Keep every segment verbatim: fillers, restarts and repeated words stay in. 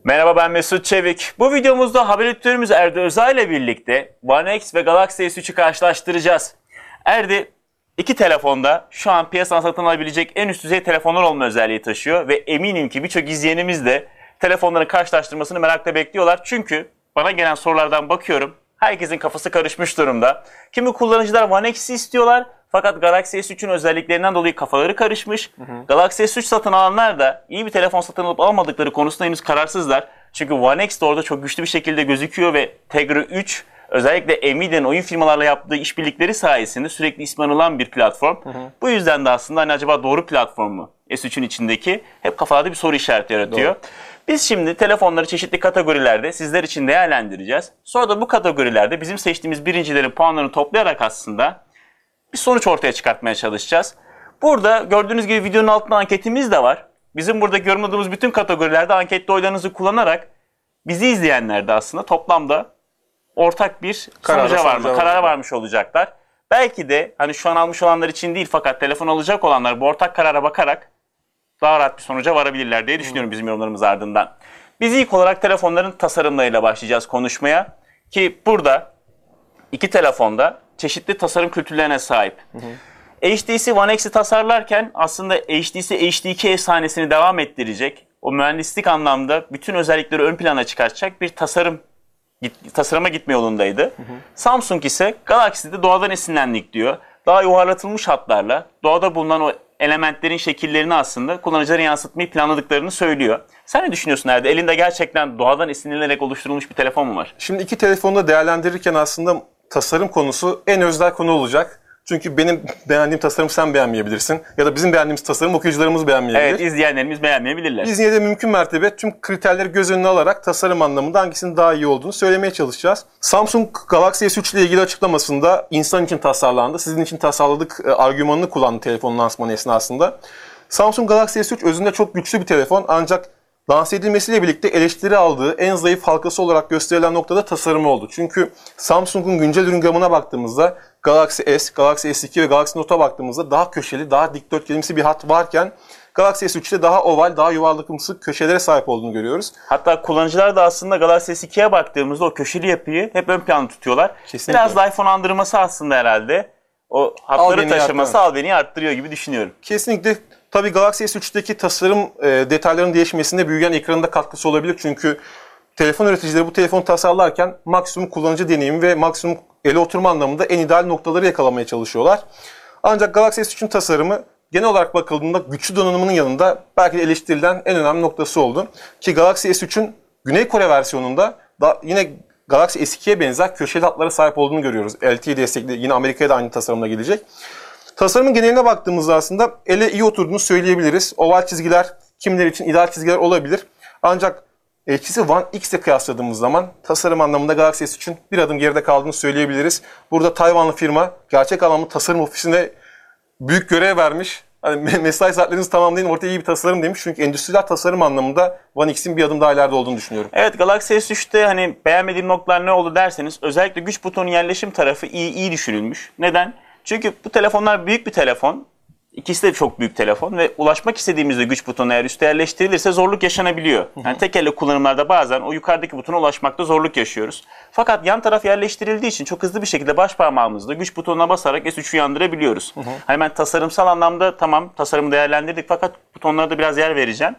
Merhaba, ben Mesut Çevik. Bu videomuzda haber editörümüz Erdi Özay ile birlikte One X ve Galaxy S üç'ü karşılaştıracağız. Erdi iki telefonda şu an piyasadan satın alabilecek en üst düzey telefonlar olma özelliği taşıyor ve eminim ki birçok izleyenimiz de telefonların karşılaştırmasını merakla bekliyorlar. Çünkü bana gelen sorulardan bakıyorum, herkesin kafası karışmış durumda. Kimi kullanıcılar One X'i istiyorlar fakat Galaxy S üç'ün özelliklerinden dolayı kafaları karışmış. Hı hı. Galaxy S üç satın alanlar da iyi bir telefon satın alıp almadıkları konusunda henüz kararsızlar. Çünkü One X de orada çok güçlü bir şekilde gözüküyor ve Tegra üç özellikle Nvidia'nın oyun firmalarla yaptığı işbirlikleri sayesinde sürekli ismi anılan bir platform. Hı hı. Bu yüzden de aslında hani acaba doğru platform mu S üçün içindeki hep kafalarda bir soru işareti yaratıyor. Doğru. Biz şimdi telefonları çeşitli kategorilerde sizler için değerlendireceğiz. Sonra da bu kategorilerde bizim seçtiğimiz birincilerin puanlarını toplayarak aslında bir sonuç ortaya çıkartmaya çalışacağız. Burada gördüğünüz gibi videonun altında anketimiz de var. Bizim burada yorumladığımız bütün kategorilerde ankette oylarınızı kullanarak bizi izleyenler de aslında toplamda ortak bir Karara, sonuca varma, sonuca karara varmış olacaklar. Belki de hani şu an almış olanlar için değil fakat telefon alacak olanlar bu ortak karara bakarak daha rahat bir sonuca varabilirler diye düşünüyorum bizim yorumlarımız ardından. Biz ilk olarak telefonların tasarımlarıyla başlayacağız konuşmaya. Ki burada iki telefonda çeşitli tasarım kültürlerine sahip. Hı hı. H T C One X'i tasarlarken aslında H T C H D iki efsanesini devam ettirecek, o mühendislik anlamda bütün özellikleri ön plana çıkartacak bir tasarım tasarıma gitme yolundaydı. Hı hı. Samsung ise Galaxy'de doğadan esinlendik diyor. Daha yuvarlatılmış hatlarla doğada bulunan o elementlerin şekillerini aslında kullanıcılara yansıtmayı planladıklarını söylüyor. Sen ne düşünüyorsun Erdi? Elinde gerçekten doğadan esinlenerek oluşturulmuş bir telefon mu var? Şimdi iki telefonu da değerlendirirken aslında tasarım konusu en özel konu olacak. Çünkü benim beğendiğim tasarım sen beğenmeyebilirsin. Ya da bizim beğendiğimiz tasarım okuyucularımız beğenmeyebilir. Evet, izleyenlerimiz beğenmeyebilirler. Biz yine de mümkün mertebe tüm kriterleri göz önüne alarak tasarım anlamında hangisinin daha iyi olduğunu söylemeye çalışacağız. Samsung Galaxy S üç ile ilgili açıklamasında insan için tasarlandı, sizin için tasarladık argümanını kullandı telefonun lansmanı esnasında. Samsung Galaxy S üç özünde çok güçlü bir telefon ancak lanse edilmesiyle birlikte eleştiri aldığı en zayıf halkası olarak gösterilen noktada tasarımı oldu. Çünkü Samsung'un güncel ürün gamına baktığımızda Galaxy S, Galaxy S iki ve Galaxy Note'a baktığımızda daha köşeli, daha dikdörtgenimsi bir hat varken Galaxy S üç'te daha oval, daha yuvarlakımsı köşelere sahip olduğunu görüyoruz. Hatta kullanıcılar da aslında Galaxy S iki'ye baktığımızda o köşeli yapıyı hep ön planda tutuyorlar. Kesinlikle. Biraz da iPhone andırması aslında herhalde. O hatları taşıması albeni arttırıyor gibi düşünüyorum. Kesinlikle. Tabii Galaxy S üç'teki tasarım e, detaylarının değişmesinde büyüyen ekranın da katkısı olabilir. Çünkü telefon üreticileri bu telefonu tasarlarken maksimum kullanıcı deneyimi ve maksimum ele oturma anlamında en ideal noktaları yakalamaya çalışıyorlar. Ancak Galaxy S üçün tasarımı genel olarak bakıldığında güçlü donanımının yanında belki de eleştirilen en önemli noktası oldu. Ki Galaxy S üçün Güney Kore versiyonunda da yine Galaxy S iki'ye benzer köşeli hatlara sahip olduğunu görüyoruz. L T E destekli, yine Amerika'ya da aynı tasarımla gelecek. Tasarımın geneline baktığımızda aslında ele iyi oturduğunu söyleyebiliriz. Oval çizgiler kimileri için ideal çizgiler olabilir. Ancak H T C One X ile kıyasladığımız zaman tasarım anlamında Galaxy S üçün bir adım geride kaldığını söyleyebiliriz. Burada Tayvanlı firma gerçek anlamda tasarım ofisine büyük görev vermiş. Hani mesai saatlerinizi tamamlayın, ortaya iyi bir tasarım demiş. Çünkü endüstriyel tasarım anlamında One X'in bir adım daha ileride olduğunu düşünüyorum. Evet, Galaxy S üç'te hani beğenmediğim noktalar ne oldu derseniz özellikle güç butonu yerleşim tarafı iyi iyi düşünülmüş. Neden? Çünkü bu telefonlar büyük bir telefon. İkisi de çok büyük telefon ve ulaşmak istediğimizde güç butonu eğer üstte yerleştirilirse zorluk yaşanabiliyor. Yani tek elle kullanımlarda bazen o yukarıdaki butona ulaşmakta zorluk yaşıyoruz. Fakat yan taraf yerleştirildiği için çok hızlı bir şekilde baş parmağımızla güç butonuna basarak S üç'ü yandırabiliyoruz. Hı hı. Hani ben tasarımsal anlamda tamam tasarımı değerlendirdik fakat butonlara da biraz yer vereceğim.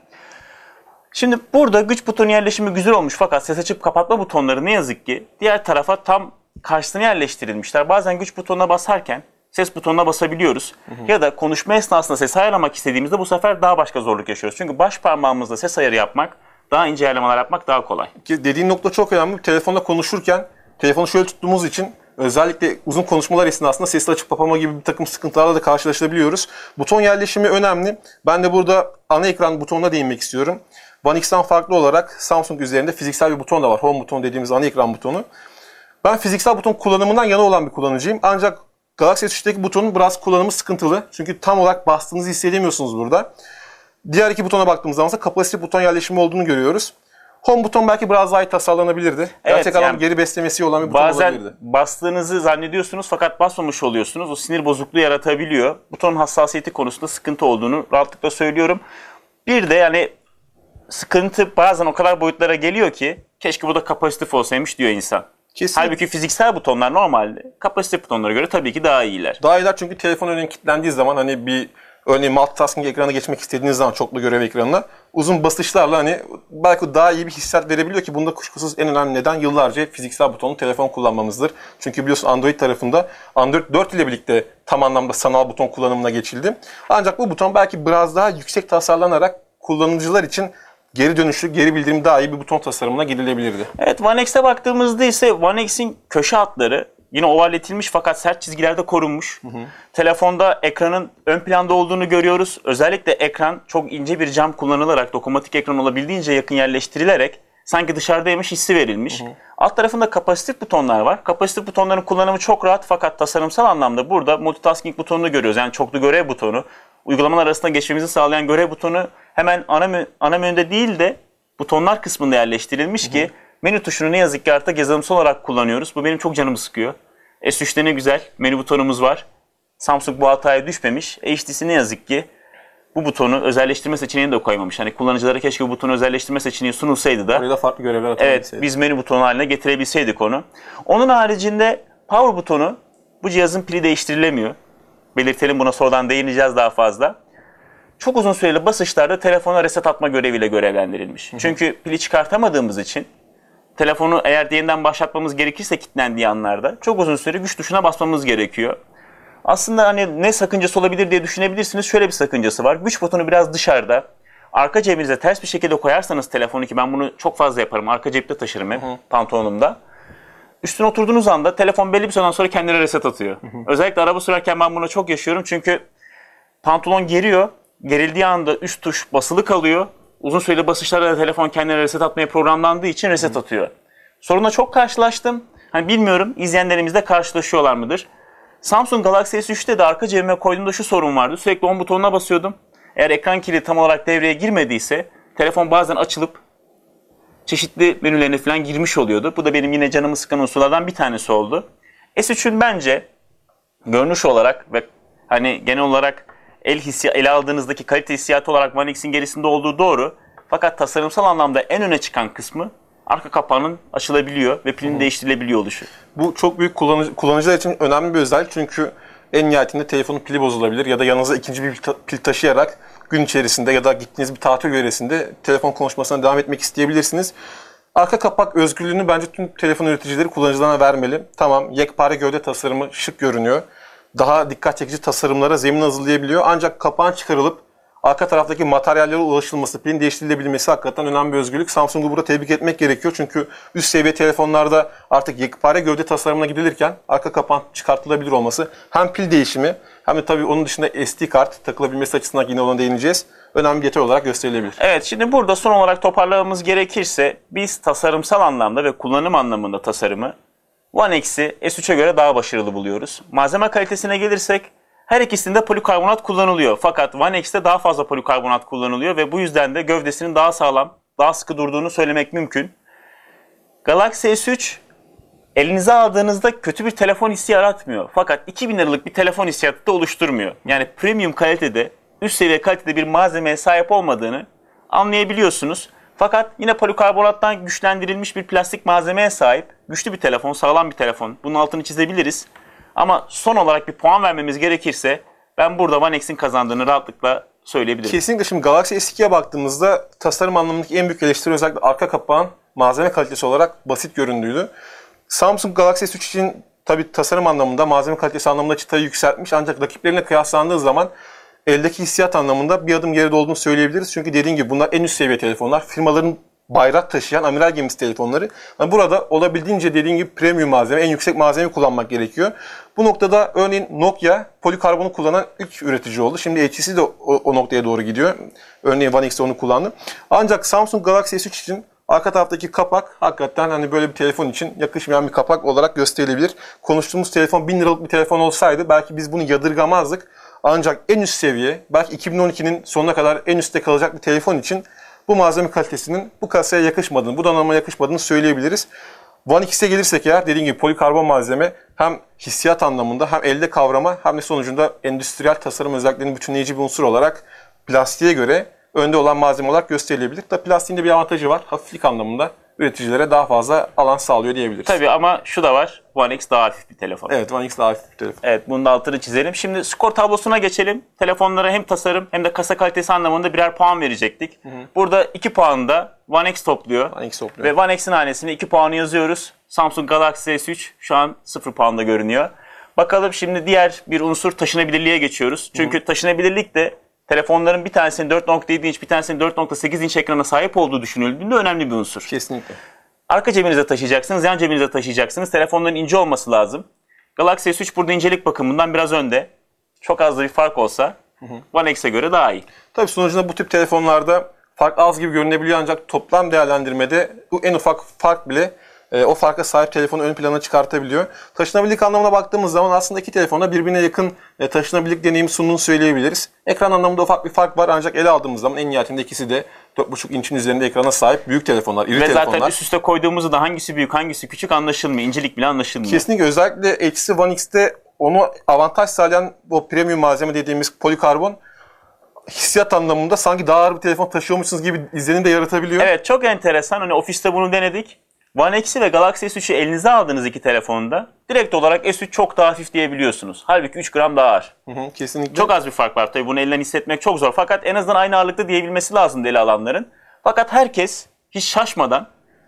Şimdi burada güç butonu yerleşimi güzel olmuş fakat ses açıp kapatma butonları ne yazık ki diğer tarafa tam karşısına yerleştirilmişler. Bazen güç butonuna basarken ses butonuna basabiliyoruz. Hı hı. Ya da konuşma esnasında ses ayarlamak istediğimizde bu sefer daha başka zorluk yaşıyoruz. Çünkü baş parmağımızla ses ayarı yapmak, daha ince ayarlamalar yapmak daha kolay. Dediğin nokta çok önemli. Telefonla konuşurken, telefonu şöyle tuttuğumuz için özellikle uzun konuşmalar esnasında sesli açıp kapama gibi bir takım sıkıntılarla da karşılaşabiliyoruz. Buton yerleşimi önemli. Ben de burada ana ekran butonuna değinmek istiyorum. One X'ten farklı olarak Samsung üzerinde fiziksel bir buton da var. Home butonu dediğimiz ana ekran butonu. Ben fiziksel buton kullanımından yana olan bir kullanıcıyım. Ancak Galaxy S üç'teki butonun biraz kullanımı sıkıntılı. Çünkü tam olarak bastığınızı hissedemiyorsunuz burada. Diğer iki butona baktığımız zaman ise kapasitif buton yerleşimi olduğunu görüyoruz. Home buton belki biraz daha iyi tasarlanabilirdi. Evet, gerçek anlamda yani geri beslemesi olan bir buton bazen olabilirdi. Bazen bastığınızı zannediyorsunuz fakat basmamış oluyorsunuz. O sinir bozukluğu yaratabiliyor. Butonun hassasiyeti konusunda sıkıntı olduğunu rahatlıkla söylüyorum. Bir de yani sıkıntı bazen o kadar boyutlara geliyor ki keşke bu da kapasitif olsaymış diyor insan. Kesinlikle. Halbuki fiziksel butonlar normalde kapasitif butonlara göre tabii ki daha iyiler. Daha iyiler çünkü telefon örneğin kilitlendiği zaman hani bir örneğin multitasking ekrana geçmek istediğiniz zaman çoklu görev ekranına uzun basışlarla hani belki daha iyi bir hissiyat verebiliyor ki bunda kuşkusuz en önemli neden yıllarca fiziksel butonlu telefon kullanmamızdır. Çünkü biliyorsun Android tarafında Android dört ile birlikte tam anlamda sanal buton kullanımına geçildi. Ancak bu buton belki biraz daha yüksek tasarlanarak kullanıcılar için geri dönüşlü, geri bildirim daha iyi bir buton tasarımına gidilebilirdi. Evet, One X'e baktığımızda ise One X'in köşe hatları yine ovalletilmiş fakat sert çizgilerde korunmuş. Hı hı. Telefonda ekranın ön planda olduğunu görüyoruz. Özellikle ekran çok ince bir cam kullanılarak, dokunmatik ekran olabildiğince yakın yerleştirilerek sanki dışarıdaymış hissi verilmiş. Hı hı. Alt tarafında kapasitif butonlar var. Kapasitif butonların kullanımı çok rahat fakat tasarımsal anlamda burada multitasking butonunu görüyoruz. Yani çoklu görev butonu. Uygulamalar arasında geçmemizi sağlayan görev butonu hemen ana, mü- ana menüde değil de butonlar kısmında yerleştirilmiş, hı hı, ki menü tuşunu ne yazık ki artık yazılımsal olarak kullanıyoruz. Bu benim çok canımı sıkıyor. S üçte ne güzel menü butonumuz var. Samsung bu hataya düşmemiş. H T C ne yazık ki bu butonu özelleştirme seçeneğini de koymamış. Hani kullanıcılara keşke bu butonu özelleştirme seçeneği sunulsaydı da. Orada farklı görevler atabilseydi. Evet, biz menü butonu haline getirebilseydik onu. Onun haricinde power butonu, bu cihazın pili değiştirilemiyor. Belirtelim, buna sonradan değineceğiz daha fazla. Çok uzun süreli basışlarda telefona reset atma göreviyle görevlendirilmiş. Hı hı. Çünkü pili çıkartamadığımız için telefonu eğer yeniden başlatmamız gerekirse kilitlendiği anlarda çok uzun süre güç tuşuna basmamız gerekiyor. Aslında hani ne sakıncası olabilir diye düşünebilirsiniz. Şöyle bir sakıncası var. Güç butonu biraz dışarıda. Arka cebinize ters bir şekilde koyarsanız telefonu, ki ben bunu çok fazla yaparım. Arka cepte taşırım hep, hı hı, pantolonumda. Üstüne oturduğunuz anda telefon belli bir süreden sonra kendine reset atıyor. Hı hı. Özellikle araba sürerken ben bunu çok yaşıyorum. Çünkü pantolon geriyor. Gerildiği anda üst tuş basılı kalıyor. Uzun süreli basışlarda da telefon kendine reset atmaya programlandığı için reset, hı, atıyor. Sorunla çok karşılaştım. Hani bilmiyorum, izleyenlerimiz de karşılaşıyorlar mıdır? Samsung Galaxy S üçte de arka cebime koyduğumda şu sorun vardı. Sürekli on butonuna basıyordum. Eğer ekran kilidi tam olarak devreye girmediyse telefon bazen açılıp çeşitli menülerine falan girmiş oluyordu. Bu da benim yine canımı sıkan unsurlardan bir tanesi oldu. S üçün bence görünüş olarak ve hani genel olarak el hissi, ele aldığınızdaki kalite hissiyatı olarak One X'in gerisinde olduğu doğru. Fakat tasarımsal anlamda en öne çıkan kısmı arka kapağının açılabiliyor ve pilin, hı, değiştirilebiliyor oluşu. Bu çok büyük kullanıcı, kullanıcılar için önemli bir özellik çünkü en nihayetinde telefonun pili bozulabilir ya da yanınıza ikinci bir pil taşıyarak gün içerisinde ya da gittiğiniz bir tatil yöresinde telefon konuşmasına devam etmek isteyebilirsiniz. Arka kapak özgürlüğünü bence tüm telefon üreticileri kullanıcılarına vermeli. Tamam, yekpare gövde tasarımı şık görünüyor. Daha dikkat çekici tasarımlara zemin hazırlayabiliyor. Ancak kapağın çıkarılıp arka taraftaki materyallere ulaşılması, pilin değiştirilebilmesi hakikaten önemli bir özgürlük. Samsung'u burada tebrik etmek gerekiyor. Çünkü üst seviye telefonlarda artık yekpare gövde tasarımına gidilirken arka kapağın çıkartılabilir olması hem pil değişimi hem de tabii onun dışında S D kart takılabilmesi açısından yine ona değineceğiz. Önemli bir detay olarak gösterilebilir. Evet, şimdi burada son olarak toparlamamız gerekirse biz tasarımsal anlamda ve kullanım anlamında tasarımı One X'i S üçe göre daha başarılı buluyoruz. Malzeme kalitesine gelirsek her ikisinde polikarbonat kullanılıyor. Fakat One X'te daha fazla polikarbonat kullanılıyor ve bu yüzden de gövdesinin daha sağlam, daha sıkı durduğunu söylemek mümkün. Galaxy S üç elinize aldığınızda kötü bir telefon hissi yaratmıyor. Fakat iki bin liralık bir telefon hissiyatı da oluşturmuyor. Yani premium kalitede, üst seviye kalitede bir malzemeye sahip olmadığını anlayabiliyorsunuz. Fakat yine polikarbonattan güçlendirilmiş bir plastik malzemeye sahip güçlü bir telefon, sağlam bir telefon. Bunun altını çizebiliriz. Ama son olarak bir puan vermemiz gerekirse ben burada One X'in kazandığını rahatlıkla söyleyebilirim. Kesinlikle. Şimdi Galaxy S ikiye baktığımızda tasarım anlamındaki en büyük eleştiri özellikle arka kapağın malzeme kalitesi olarak basit göründüğüydü. Samsung Galaxy S üç için tabii tasarım anlamında, malzeme kalitesi anlamında çıtayı yükseltmiş ancak rakiplerine kıyaslandığı zaman eldeki hissiyat anlamında bir adım geride olduğunu söyleyebiliriz. Çünkü dediğim gibi bunlar en üst seviye telefonlar. Firmaların bayrak taşıyan amiral gemisi telefonları. Yani burada olabildiğince dediğim gibi premium malzeme, en yüksek malzeme kullanmak gerekiyor. Bu noktada örneğin Nokia polikarbonu kullanan ilk üretici oldu. Şimdi H T C de o, o noktaya doğru gidiyor. Örneğin One X'te onu kullandı. Ancak Samsung Galaxy S üç için arka taraftaki kapak hakikaten hani böyle bir telefon için yakışmayan bir kapak olarak gösterilebilir. Konuştuğumuz telefon bin liralık bir telefon olsaydı belki biz bunu yadırgamazdık. Ancak en üst seviye, belki iki bin on ikinin sonuna kadar en üstte kalacak bir telefon için bu malzeme kalitesinin bu kasaya yakışmadığını, bu donanıma yakışmadığını söyleyebiliriz. One X'e gelirsek eğer dediğim gibi polikarbon malzeme hem hissiyat anlamında hem elde kavrama hem de sonucunda endüstriyel tasarım özelliklerini bütünleyici bir unsur olarak plastiğe göre önde olan malzeme olarak gösterilebilir. Tabii plastiğinde bir avantajı var. Hafiflik anlamında üreticilere daha fazla alan sağlıyor diyebiliriz. Tabii ama şu da var. One X daha hafif bir telefon. Evet, One X daha hafif bir telefon. Evet, bunun da altını çizelim. Şimdi skor tablosuna geçelim. Telefonlara hem tasarım hem de kasa kalitesi anlamında birer puan verecektik. Hı hı. Burada iki puanı da One X topluyor. One X topluyor. Ve One X'in hanesine iki puanı yazıyoruz. Samsung Galaxy S üç şu an sıfır puanda görünüyor. Bakalım şimdi diğer bir unsur taşınabilirliğe geçiyoruz. Çünkü hı hı. taşınabilirlik de telefonların bir tanesinin dört nokta yedi inç, bir tanesinin dört nokta sekiz inç ekrana sahip olduğu düşünüldüğünde önemli bir unsur. Kesinlikle. Arka cebinize taşıyacaksınız, yan cebinize taşıyacaksınız. Telefonların ince olması lazım. Galaxy S üç burada incelik bakımından biraz önde. Çok az da bir fark olsa hı hı. One X'e göre daha iyi. Tabii sonucunda bu tip telefonlarda fark az gibi görünebiliyor ancak toplam değerlendirmede bu en ufak fark bile e, o farka sahip telefonu ön plana çıkartabiliyor. Taşınabilirlik anlamına baktığımız zaman aslında iki telefonda birbirine yakın e, taşınabilirlik deneyimi sunduğunu söyleyebiliriz. Ekran anlamında ufak bir fark var ancak ele aldığımız zaman en nihayetinde ikisi de dört buçuk inçin üzerinde ekrana sahip büyük telefonlar, iri Ve telefonlar. Ve zaten üst üste koyduğumuzda da hangisi büyük hangisi küçük anlaşılmıyor. İncelik bile anlaşılmıyor. Kesinlikle özellikle H T C One X'te onu avantaj sağlayan o premium malzeme dediğimiz polikarbon hissiyat anlamında sanki daha ağır bir telefon taşıyormuşsunuz gibi izlenim de yaratabiliyor. Evet, çok enteresan. Hani ofiste bunu denedik. One X'i ve Galaxy S üçü elinize aldığınız iki telefonda direkt olarak S üç çok daha hafif diyebiliyorsunuz. Halbuki üç gram daha ağır. Hı hı, kesinlikle. Çok az bir fark var. Tabii bunu elden hissetmek çok zor. Fakat en azından aynı ağırlıkta diyebilmesi lazım ele alanların. Fakat herkes hiç şaşmadan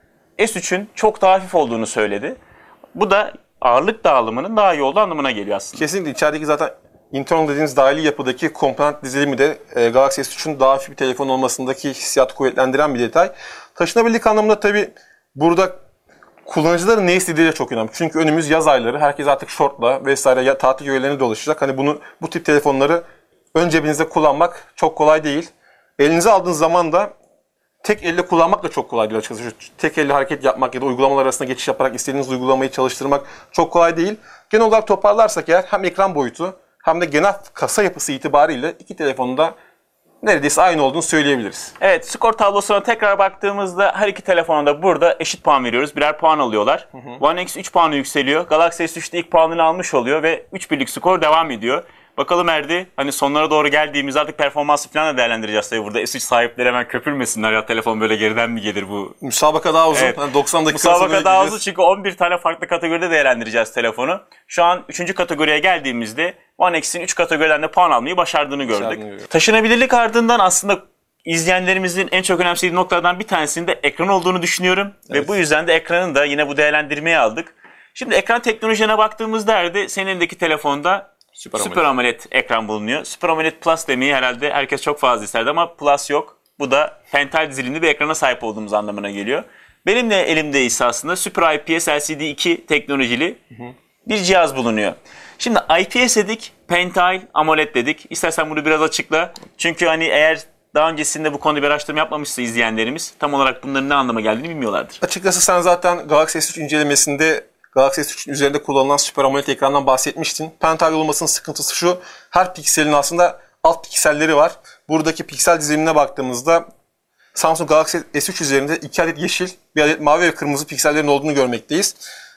S üçün çok daha hafif olduğunu söyledi. Bu da ağırlık dağılımının daha iyi olduğu anlamına geliyor aslında. Kesinlikle içerideki zaten internal dediğiniz dahili yapıdaki komponent dizilimi de e, Galaxy S üçün daha hafif bir telefon olmasındaki hissiyatı kuvvetlendiren bir detay. Taşınabilirlik anlamında tabii burada kullanıcıların ne istediği de çok önemli. Çünkü önümüz yaz ayları. Herkes artık şortla vesaire ya, tatil yörelerine dolaşacak. Hani bunu bu tip telefonları ön cebinizde kullanmak çok kolay değil. Elinize aldığınız zaman da tek elle kullanmak da çok kolay değil açıkçası. Tek elle hareket yapmak ya da uygulamalar arasında geçiş yaparak istediğiniz uygulamayı çalıştırmak çok kolay değil. Genel olarak toparlarsak eğer hem ekran boyutu hem de genel kasa yapısı itibariyle iki telefonun da neredeyse aynı olduğunu söyleyebiliriz. Evet, skor tablosuna tekrar baktığımızda her iki telefona da burada eşit puan veriyoruz. Birer puan alıyorlar. Hı hı. One X üç puanı yükseliyor. Galaxy S üç'te ilk puanını almış oluyor ve üç birlik skor devam ediyor. Bakalım Erdi, hani sonlara doğru geldiğimizde artık performansı falan da değerlendireceğiz tabii burada. S üç sahipleri hemen köpürmesinler ya telefon böyle geriden mi gelir bu? Müsabaka daha uzun. Evet. Yani doksan dakika Müsabaka daha uzun çünkü on bir tane farklı kategoride değerlendireceğiz telefonu. Şu an üçüncü kategoriye geldiğimizde One X'in üç kategoriden de puan almayı başardığını gördük. Başardığını Taşınabilirlik ardından aslında izleyenlerimizin en çok önemsediği noktalardan bir tanesinin de ekran olduğunu düşünüyorum. Evet. Ve bu yüzden de ekranın da yine bu değerlendirmeye aldık. Şimdi ekran teknolojilerine baktığımızda Erdi, senin elindeki telefonda Super AMOLED. Super AMOLED ekran bulunuyor. Super AMOLED Plus demeyi herhalde herkes çok fazla isterdi ama Plus yok. Bu da pental dizilimli bir ekrana sahip olduğumuz anlamına geliyor. Benim de elimde ise aslında Super I P S L C D iki teknolojili hı hı. bir cihaz bulunuyor. Şimdi I P S dedik, pental, AMOLED dedik. İstersen bunu biraz açıkla. Çünkü hani eğer daha öncesinde bu konuda bir araştırma yapmamışsa izleyenlerimiz tam olarak bunların ne anlama geldiğini bilmiyorlardır. Açıkçası sen zaten Galaxy S üç incelemesinde Galaxy S üçün üzerinde kullanılan Super AMOLED ekrandan bahsetmiştin. Pental olmasının sıkıntısı şu, her pikselin aslında alt pikselleri var. Buradaki piksel dizilimine baktığımızda Samsung Galaxy S üç üzerinde iki adet yeşil, bir adet mavi ve kırmızı piksellerin olduğunu görmekteyiz.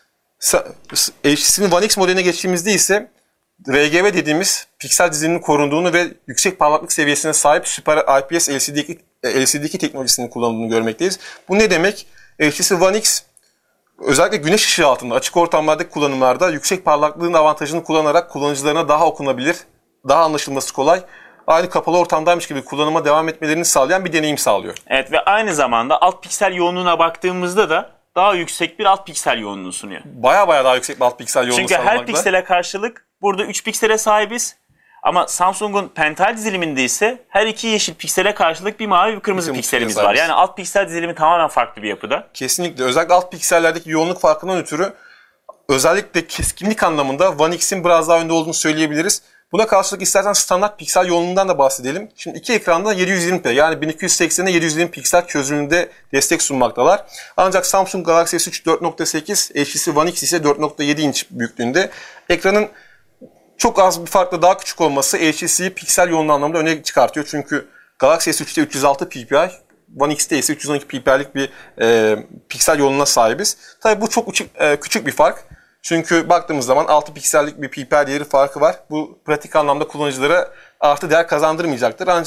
H T C'nin One X modeline geçtiğimizde ise R G B dediğimiz piksel diziliminin korunduğunu ve yüksek parlaklık seviyesine sahip Super I P S L C D iki teknolojisinin kullanıldığını görmekteyiz. Bu ne demek? H T C One X özellikle güneş ışığı altında açık ortamlardaki kullanımlarda yüksek parlaklığın avantajını kullanarak kullanıcılarına daha okunabilir, daha anlaşılması kolay, aynı kapalı ortamdaymış gibi kullanıma devam etmelerini sağlayan bir deneyim sağlıyor. Evet ve aynı zamanda alt piksel yoğunluğuna baktığımızda da daha yüksek bir alt piksel yoğunluğu sunuyor. Baya baya daha yüksek bir alt piksel yoğunluğu Çünkü sağlamakta. her piksele karşılık burada üç piksele sahibiz. Ama Samsung'un pental diziliminde ise her iki yeşil piksele karşılık bir mavi bir kırmızı Bizim pikselimiz var. Yani alt piksel dizilimi tamamen farklı bir yapıda. Kesinlikle. Özellikle alt piksellerdeki yoğunluk farkından ötürü özellikle keskinlik anlamında One X'in biraz daha önde olduğunu söyleyebiliriz. Buna karşılık istersen standart piksel yoğunluğundan da bahsedelim. Şimdi iki ekranda yedi yüz yirmi p yani bin iki yüz seksene yedi yüz yirmi piksel çözünürlüğünde destek sunmaktalar. Ancak Samsung Galaxy S üç dört nokta sekiz, H T C One X ise dört nokta yedi inç büyüklüğünde. Ekranın çok az bir farkla daha küçük olması H T C'yi piksel yoğunluğu anlamında öne çıkartıyor. Çünkü Galaxy S üçte üç yüz altı p p i, One X'te ise üç yüz on iki p p i'lik bir e, piksel yoğunluğuna sahibiz. Tabii bu çok küçük, e, küçük bir fark. Çünkü baktığımız zaman altı piksellik bir p p i değeri farkı var. Bu pratik anlamda kullanıcılara artı değer kazandırmayacaktır. Ancak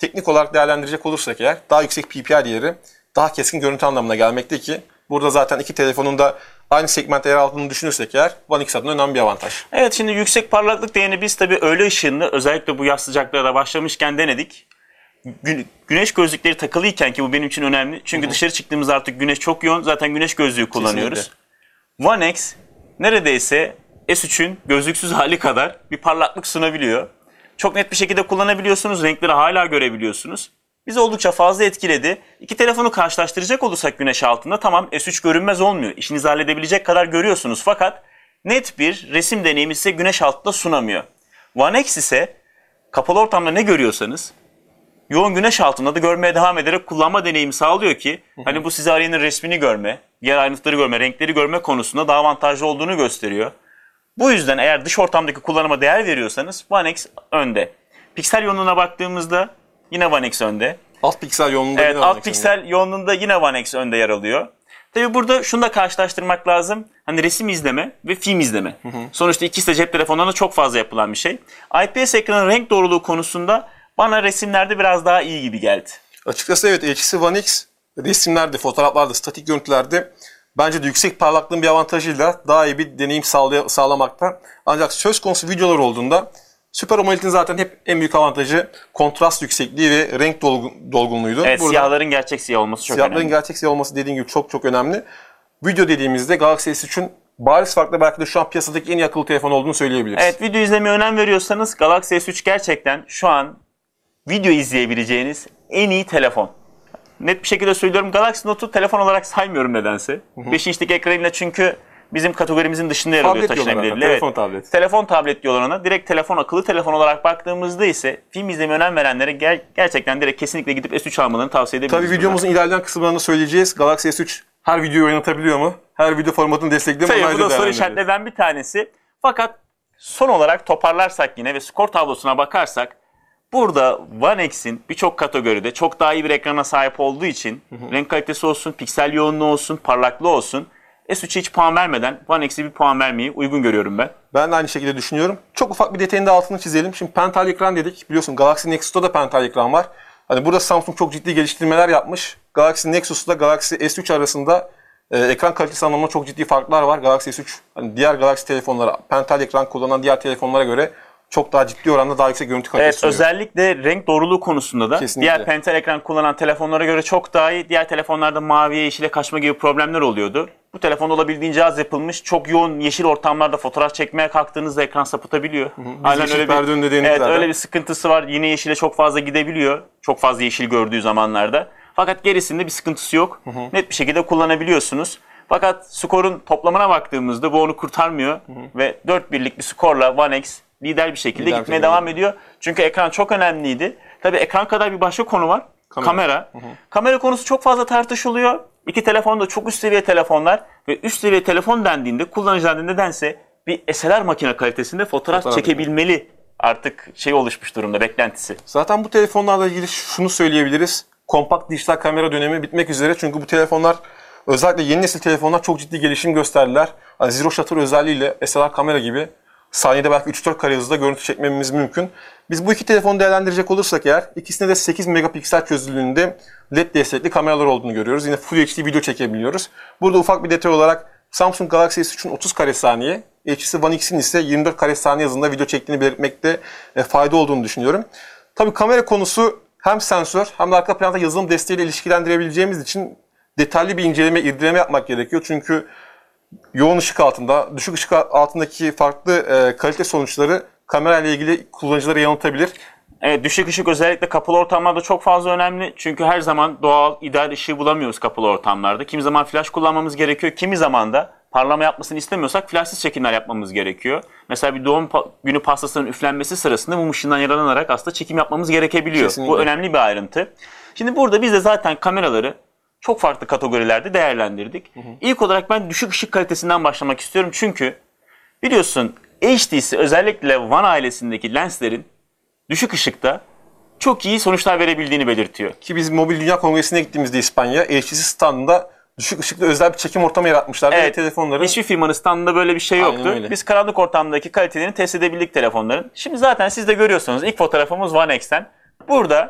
teknik olarak değerlendirecek olursak eğer daha yüksek P P I değeri, daha keskin görüntü anlamına gelmekte ki burada zaten iki telefonun da aynı segmentte yer aldığını düşünürsek eğer One X adına önemli bir avantaj. Evet, şimdi yüksek parlaklık değerini biz tabii öğle ışığında özellikle bu yaz sıcaklara başlamışken denedik. Gü- güneş gözlükleri takılıyken ki bu benim için önemli. Çünkü Hı-hı. dışarı çıktığımızda artık güneş çok yoğun. Zaten güneş gözlüğü kullanıyoruz. Kesinlikle. One X neredeyse S üçün gözlüksüz hali kadar bir parlaklık sunabiliyor. Çok net bir şekilde kullanabiliyorsunuz. Renkleri hala görebiliyorsunuz. Bizi oldukça fazla etkiledi. İki telefonu karşılaştıracak olursak güneş altında tamam S üç görünmez olmuyor. İşinizi halledebilecek kadar görüyorsunuz fakat net bir resim deneyimi size güneş altında sunamıyor. One X ise kapalı ortamda ne görüyorsanız yoğun güneş altında da görmeye devam ederek kullanma deneyimi sağlıyor ki hı hı. hani bu size arayanın resmini görme, diğer ayrıntıları görme, renkleri görme konusunda daha avantajlı olduğunu gösteriyor. Bu yüzden eğer dış ortamdaki kullanıma değer veriyorsanız One X önde. Piksel yoğunluğuna baktığımızda yine One X önde. Alt piksel yoğunluğunda evet, yine alt One X piksel önde. yoğunluğunda yine One X önde yer alıyor. Tabii burada şunu da karşılaştırmak lazım. Hani resim izleme ve film izleme. Hı hı. Sonuçta ikisi de cep telefonlarında çok fazla yapılan bir şey. I P S ekranın renk doğruluğu konusunda bana resimlerde biraz daha iyi gibi geldi. Açıkçası evet, H T C One X resimlerde, fotoğraflarda, statik görüntülerde bence de yüksek parlaklığın bir avantajıyla daha iyi bir deneyim sağlay- sağlamakta. Ancak söz konusu videolar olduğunda Super AMOLED'in zaten hep en büyük avantajı kontrast yüksekliği ve renk dolgun, dolgunluğuydu. Evet, Burada siyahların gerçek siyah olması çok siyahların önemli. Siyahların gerçek siyah olması dediğim gibi çok çok önemli. Video dediğimizde Galaxy S üçün bariz farklı belki de şu an piyasadaki en iyi akıllı telefon olduğunu söyleyebiliriz. Evet, video izlemeye önem veriyorsanız Galaxy S üç gerçekten şu an video izleyebileceğiniz en iyi telefon. Net bir şekilde söylüyorum, Galaxy Note'u telefon olarak saymıyorum nedense. Hı hı. beş inçlik ekranıyla çünkü bizim kategorimizin dışında yer alıyor taşınabilir. Telefon evet. tablet. Telefon tablet diyorlar ona. Direkt telefon, akıllı telefon olarak baktığımızda ise film izlemeye önem verenlere ger- gerçekten direkt kesinlikle gidip S üç almalarını tavsiye edebiliriz. Tabii videomuzun bunlar. ilerleyen kısımlarında söyleyeceğiz. Galaxy S üç her videoyu oynatabiliyor mu? Her video formatını destekliyor mu? Tabii bu da soru işaretlerinden bir tanesi. Fakat son olarak toparlarsak yine ve skor tablosuna bakarsak burada One X'in birçok kategoride çok daha iyi bir ekrana sahip olduğu için hı hı. renk kalitesi olsun, piksel yoğunluğu olsun, parlaklığı olsun S üçe hiç puan vermeden One X'e bir puan vermeyi uygun görüyorum ben. Ben de aynı şekilde düşünüyorum. Çok ufak bir detayın da altını çizelim. Şimdi pental ekran dedik. Biliyorsun Galaxy Nexus'ta da pental ekran var. Hani burada Samsung çok ciddi geliştirmeler yapmış. Galaxy Nexus'la Galaxy S üç arasında e, ekran kalitesi anlamında çok ciddi farklar var. Galaxy S üç hani diğer Galaxy telefonlara, pental ekran kullanan diğer telefonlara göre çok daha ciddi oranda daha yüksek görüntü kalitesi evet, sunuyor. Özellikle renk doğruluğu konusunda da Kesinlikle. diğer pental ekran kullanan telefonlara göre çok daha iyi. Diğer telefonlarda maviye, yeşile kaçma gibi problemler oluyordu. Bu telefon olabildiğince az yapılmış. Çok yoğun yeşil ortamlarda fotoğraf çekmeye kalktığınızda ekran sapıtabiliyor. Hı hı. Aynen öyle bir, evet, öyle bir sıkıntısı var. Yine yeşile çok fazla gidebiliyor. Çok fazla yeşil gördüğü zamanlarda. Fakat gerisinde bir sıkıntısı yok. Hı hı. Net bir şekilde kullanabiliyorsunuz. Fakat skorun toplamına baktığımızda bu onu kurtarmıyor. Hı hı. Ve dört birlik bir skorla One X lider bir şekilde lider gitmeye devam ediyor. Çünkü ekran çok önemliydi. Tabii ekran kadar bir başka konu var. Kamera. Kamera, hı hı. Kamera konusu çok fazla tartışılıyor. İki telefon da çok üst seviye telefonlar ve üst seviye telefon dendiğinde kullanıcılar nedense bir S L R makine kalitesinde fotoğraf, fotoğraf çekebilmeli mi? Artık şey oluşmuş durumda, beklentisi. Zaten bu telefonlarla ilgili şunu söyleyebiliriz. Kompakt dijital kamera dönemi bitmek üzere. Çünkü bu telefonlar, özellikle yeni nesil telefonlar çok ciddi gelişim gösterdiler. Yani Zero Shutter özelliğiyle S L R kamera gibi saniyede belki üç dört kare hızla görüntü çekmemiz mümkün. Biz bu iki telefonu değerlendirecek olursak eğer ikisinde de sekiz megapiksel çözünürlüğünde L E D destekli kameralar olduğunu görüyoruz. Yine Full H D video çekebiliyoruz. Burada ufak bir detay olarak Samsung Galaxy S üçün otuz kare saniye, H T C One X'in ise yirmi dört kare saniye hızında video çektiğini belirtmekte fayda olduğunu düşünüyorum. Tabii kamera konusu hem sensör hem de arka planda yazılım desteğiyle ilişkilendirebileceğimiz için detaylı bir inceleme, irdeleme yapmak gerekiyor. Çünkü yoğun ışık altında, düşük ışık altındaki farklı e, kalite sonuçları kamerayla ilgili kullanıcılara yanıltabilir. Evet, düşük ışık özellikle kapalı ortamlarda çok fazla önemli. Çünkü her zaman doğal, ideal ışığı bulamıyoruz kapalı ortamlarda. Kimi zaman flash kullanmamız gerekiyor. Kimi zaman da parlama yapmasını istemiyorsak flashsız çekimler yapmamız gerekiyor. Mesela bir doğum günü pastasının üflenmesi sırasında mum ışığından yararlanarak aslında çekim yapmamız gerekebiliyor. Kesinlikle. Bu önemli bir ayrıntı. Şimdi burada biz de zaten kameraları çok farklı kategorilerde değerlendirdik. Hı hı. İlk olarak ben düşük ışık kalitesinden başlamak istiyorum. Çünkü biliyorsun H T C özellikle One ailesindeki lenslerin düşük ışıkta çok iyi sonuçlar verebildiğini belirtiyor. Ki biz Mobil Dünya Kongresi'ne gittiğimizde İspanya, H T C standında düşük ışıkta özel bir çekim ortamı yaratmışlar. Evet, telefonların... hiçbir firmanın standında böyle bir şey yoktu. Biz karanlık ortamdaki kalitelerini test edebildik telefonların. Şimdi zaten siz de görüyorsunuz ilk fotoğrafımız One X'ten. Burada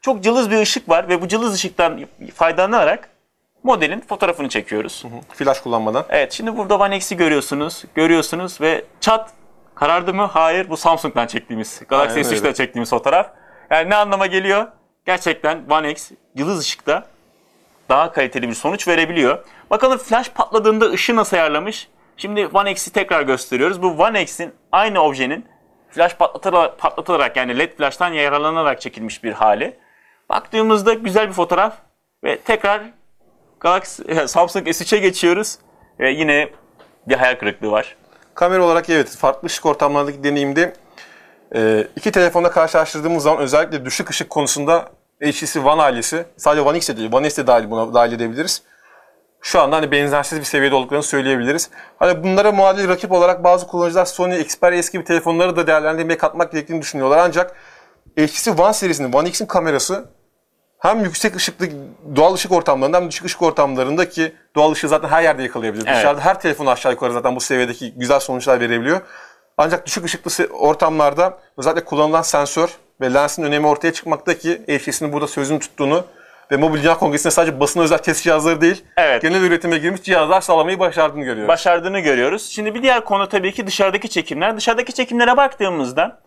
çok cılız bir ışık var ve bu cılız ışıktan faydalanarak modelin fotoğrafını çekiyoruz. Flash kullanmadan. Evet, şimdi burada One X'i görüyorsunuz, görüyorsunuz ve çat karardı mı? Hayır, bu Samsung'dan çektiğimiz, Galaxy S üç'ten çektiğimiz fotoğraf. Yani ne anlama geliyor? Gerçekten One X cılız ışıkta daha kaliteli bir sonuç verebiliyor. Bakalım flash patladığında ışığı nasıl ayarlamış? Şimdi One X'i tekrar gösteriyoruz. Bu One X'in aynı objenin flash patlatılarak, patlatılarak yani led flash'tan yararlanarak çekilmiş bir hali. Baktığımızda güzel bir fotoğraf ve tekrar Galaxy, Samsung S üç'e geçiyoruz ve yine bir hayal kırıklığı var. Kamera olarak evet, farklı ışık ortamlarındaki deneyimde e, iki telefonla karşılaştırdığımız zaman özellikle düşük ışık konusunda H T C One ailesi, sadece One X de değil, One S de dahil, buna dahil edebiliriz. Şu anda hani benzersiz bir seviyede olduklarını söyleyebiliriz. Hani bunlara muadil rakip olarak bazı kullanıcılar Sony Xperia S gibi telefonları da değerlendirmeye katmak gerektiğini düşünüyorlar. Ancak H T C One serisinin, One X'in kamerası hem yüksek ışıklı doğal ışık ortamlarında hem düşük ışık ortamlarındaki doğal ışığı zaten her yerde yakalayabilir. Evet. Dışarıda her telefon aşağı yukarı zaten bu seviyedeki güzel sonuçlar verebiliyor. Ancak düşük ışıklı ortamlarda özellikle kullanılan sensör ve lensin önemi ortaya çıkmakta ki H T C'nin burada sözünü tuttuğunu ve Mobil Dünya Kongresi'nde sadece basına özel test cihazları değil, evet, genel üretime girmiş cihazlar sağlamayı başardığını görüyoruz. Başardığını görüyoruz. Şimdi bir diğer konu tabii ki dışarıdaki çekimler. Dışarıdaki çekimlere baktığımızda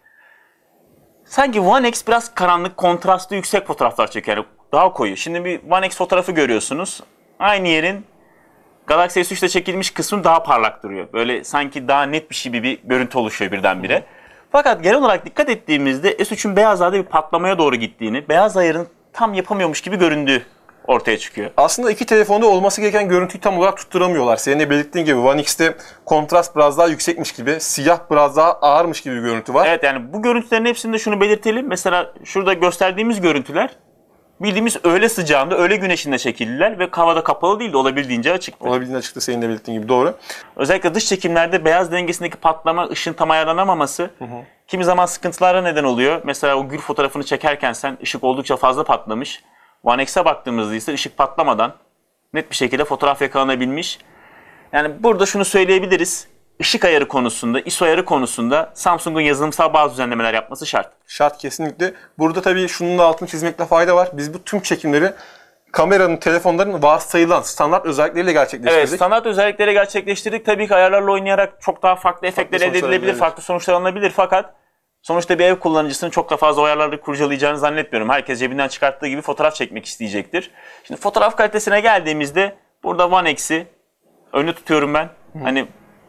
sanki One X biraz karanlık, kontrastlı, yüksek fotoğraflar çekiyor. Daha koyu. Şimdi bir One X fotoğrafı görüyorsunuz. Aynı yerin Galaxy S üç'te çekilmiş kısmı daha parlak duruyor. Böyle sanki daha net bir şey gibi bir görüntü oluşuyor birdenbire. Hı. Fakat genel olarak dikkat ettiğimizde S üç'ün beyazlarda bir patlamaya doğru gittiğini, beyaz ayarın tam yapamıyormuş gibi göründüğü ortaya çıkıyor. Aslında iki telefonda olması gereken görüntüyü tam olarak tutturamıyorlar. Senin de belirttiğin gibi One X'te kontrast biraz daha yüksekmiş gibi, siyah biraz daha ağırmış gibi bir görüntü var. Evet, yani bu görüntülerin hepsinde şunu belirtelim. Mesela şurada gösterdiğimiz görüntüler bildiğimiz öğle sıcağında, öğle güneşinde çekildiler ve havada kapalı değil de olabildiğince açıktı. Olabildiğince açıktı, senin de belirttiğin gibi, doğru. Özellikle dış çekimlerde beyaz dengesindeki patlama, ışın tam ayarlanamaması hı hı. kimi zaman sıkıntılara neden oluyor. Mesela o gül fotoğrafını çekerken sen ışık oldukça fazla patlamış. One X'e baktığımızda ise ışık patlamadan net bir şekilde fotoğraf yakalanabilmiş. Yani burada şunu söyleyebiliriz. Işık ayarı konusunda, I S O ayarı konusunda Samsung'un yazılımsal bazı düzenlemeler yapması şart. Şart kesinlikle. Burada tabii şunun da altını çizmekte fayda var. Biz bu tüm çekimleri kameranın, telefonların varsayılan standart özellikleriyle gerçekleştirdik. Evet, standart özellikleri gerçekleştirdik. Tabii ki ayarlarla oynayarak çok daha farklı efektler elde edilebilir, farklı sonuçlar alınabilir. Fakat sonuçta bir ev kullanıcısının çok da fazla o ayarları kurcalayacağını zannetmiyorum. Herkes cebinden çıkarttığı gibi fotoğraf çekmek isteyecektir. Şimdi fotoğraf kalitesine geldiğimizde burada One X'i önü tutuyorum ben. Hı. Hani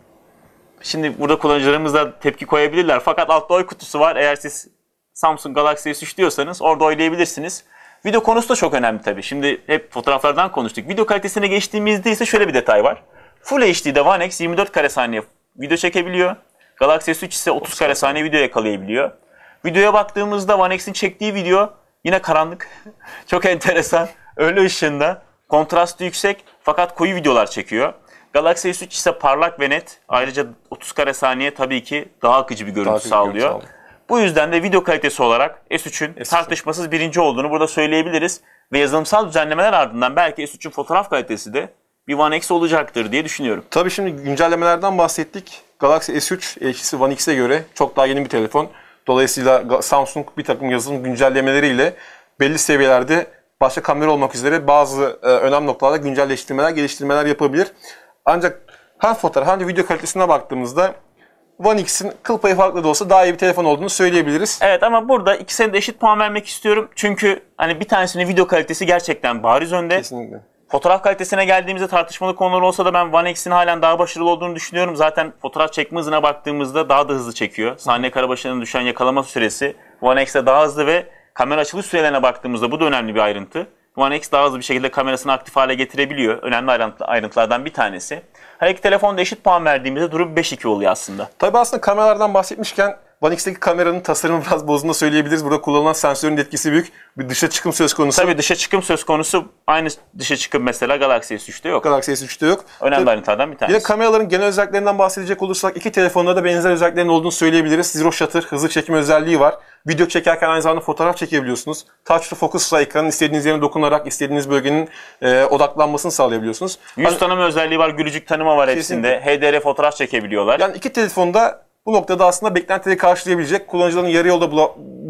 şimdi burada kullanıcılarımız da tepki koyabilirler. Fakat altta oy kutusu var. Eğer siz Samsung Galaxy S üç diyorsanız orada oylayabilirsiniz. Video konusu da çok önemli tabii. Şimdi hep fotoğraflardan konuştuk. Video kalitesine geçtiğimizde ise şöyle bir detay var. Full H D'de One X yirmi dört kare saniye video çekebiliyor. Galaxy S üç ise otuz kare saniye video yakalayabiliyor. Videoya baktığımızda One X'in çektiği video yine karanlık. Çok enteresan. Öğle ışığında. Kontrastı yüksek fakat koyu videolar çekiyor. Galaxy S üç ise parlak ve net. Ayrıca otuz kare saniye tabii ki daha akıcı bir görüntü sağlıyor. Görüntü Bu yüzden de video kalitesi olarak S üçün tartışmasız birinci olduğunu burada söyleyebiliriz. Ve yazılımsal düzenlemeler ardından belki S üçün fotoğraf kalitesi de bir One X olacaktır diye düşünüyorum. Tabii şimdi güncellemelerden bahsettik. Galaxy S üç H T C One X'e göre çok daha yeni bir telefon. Dolayısıyla Samsung bir takım yazılım güncellemeleriyle belli seviyelerde başta kamera olmak üzere bazı e, önemli noktalarda güncelleştirmeler, geliştirmeler yapabilir. Ancak hem fotoğraf hem de video kalitesine baktığımızda One X'in kıl payı farklı da olsa daha iyi bir telefon olduğunu söyleyebiliriz. Evet, ama burada ikisine de eşit puan vermek istiyorum. Çünkü hani bir tanesinin video kalitesi gerçekten bariz önde. Kesinlikle. Fotoğraf kalitesine geldiğimizde tartışmalı konular olsa da ben One X'in halen daha başarılı olduğunu düşünüyorum. Zaten fotoğraf çekme hızına baktığımızda daha da hızlı çekiyor. Saniye kare başına düşen yakalama süresi One X'te daha hızlı ve kamera açılış sürelerine baktığımızda bu da önemli bir ayrıntı. One X daha hızlı bir şekilde kamerasını aktif hale getirebiliyor. Önemli ayrıntılardan bir tanesi. Her iki telefonda eşit puan verdiğimizde durum beş iki oluyor aslında. Tabii aslında kameralardan bahsetmişken One X'teki kameranın tasarımı biraz bozduğunu söyleyebiliriz. Burada kullanılan sensörün etkisi büyük. Bir dışa çıkım söz konusu. Tabii dışa çıkım söz konusu. Aynı dışa çıkım mesela Galaxy S üçte yok. Galaxy S üçte yok. Önemli Tabii, ayrıntılardan bir tanesi. Yine kameraların genel özelliklerinden bahsedecek olursak iki telefonda da benzer özelliklerin olduğunu söyleyebiliriz. Zero shutter, hızlı çekim özelliği var. Video çekerken aynı zamanda fotoğraf çekebiliyorsunuz. Touch to focus'la ekranın istediğiniz yerine dokunarak istediğiniz bölgenin e, odaklanmasını sağlayabiliyorsunuz. Yüz hani, tanıma özelliği var, gülücük tanıma var kesinlikle. Hepsinde. H D R fotoğraf çekebiliyorlar. Yani iki telefonda bu noktada aslında beklentileri karşılayabilecek, kullanıcıların yarı yolda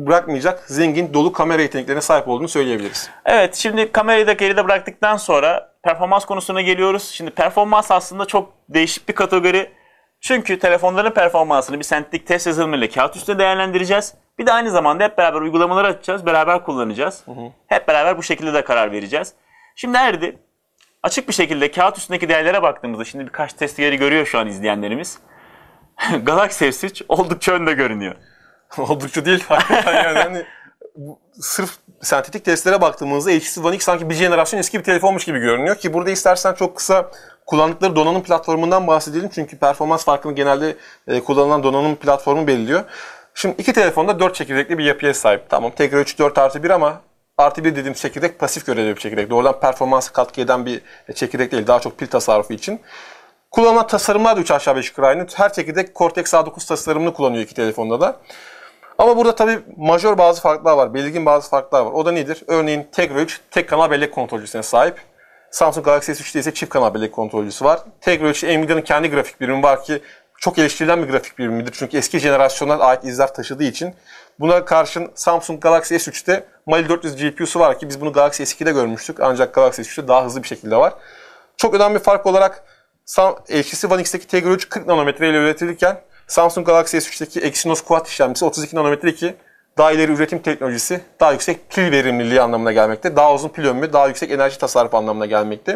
bırakmayacak zengin, dolu kamera yeteneklerine sahip olduğunu söyleyebiliriz. Evet, şimdi kamerayı da geride bıraktıktan sonra performans konusuna geliyoruz. Şimdi performans aslında çok değişik bir kategori. Çünkü telefonların performansını bir sentetik test yazılımıyla kağıt üstünde değerlendireceğiz. Bir de aynı zamanda hep beraber uygulamaları açacağız, beraber kullanacağız. Hı hı. Hep beraber bu şekilde de karar vereceğiz. Şimdi Erdi, açık bir şekilde kağıt üstündeki değerlere baktığımızda, şimdi birkaç testleri görüyor şu an izleyenlerimiz. Galaxy S üç oldukça önde görünüyor. Oldukça değil hakikaten yani. yani sırf sentetik testlere baktığımızda H T C One X sanki bir jenerasyon eski bir telefonmuş gibi görünüyor ki burada istersen çok kısa kullandıkları donanım platformundan bahsedelim. Çünkü performans farkını genelde e, kullanılan donanım platformu belirliyor. Şimdi iki telefonda dört çekirdekli bir yapıya sahip. Tamam Tegra üç dört artı bir ama artı bir dediğimiz çekirdek pasif görevli bir çekirdek. Doğrudan performansa katkı eden bir çekirdek değil. Daha çok pil tasarrufu için. Kullanılan tasarımlar da üç aşağı beş yukarı aynı. Her çekirdek Cortex A dokuz tasarımını kullanıyor iki telefonda da. Ama burada tabii majör bazı farklar var. Belirgin bazı farklar var. O da nedir? Örneğin Tegra üç tek kanal bellek kontrolcüsüne sahip. Samsung Galaxy S üçte ise çift kanal bellek kontrolcüsü var. Tegra üç Nvidia'nın kendi grafik birimi var ki çok eleştirilen bir grafik birimidir. Çünkü eski jenerasyonlar ait izler taşıdığı için. Buna karşın Samsung Galaxy S üçte Mali dört yüz G P U'su var ki biz bunu Galaxy S ikide görmüştük. Ancak Galaxy S üçte daha hızlı bir şekilde var. Çok önemli bir fark olarak H T C One X'teki Tegra üç kırk nanometre ile üretilirken Samsung Galaxy S üçteki Exynos Quad işlemcisi otuz iki nanometre ki daha ileri üretim teknolojisi, daha yüksek pil verimliliği anlamına gelmekte. Daha uzun pil ömrü, daha yüksek enerji tasarrufu anlamına gelmekte.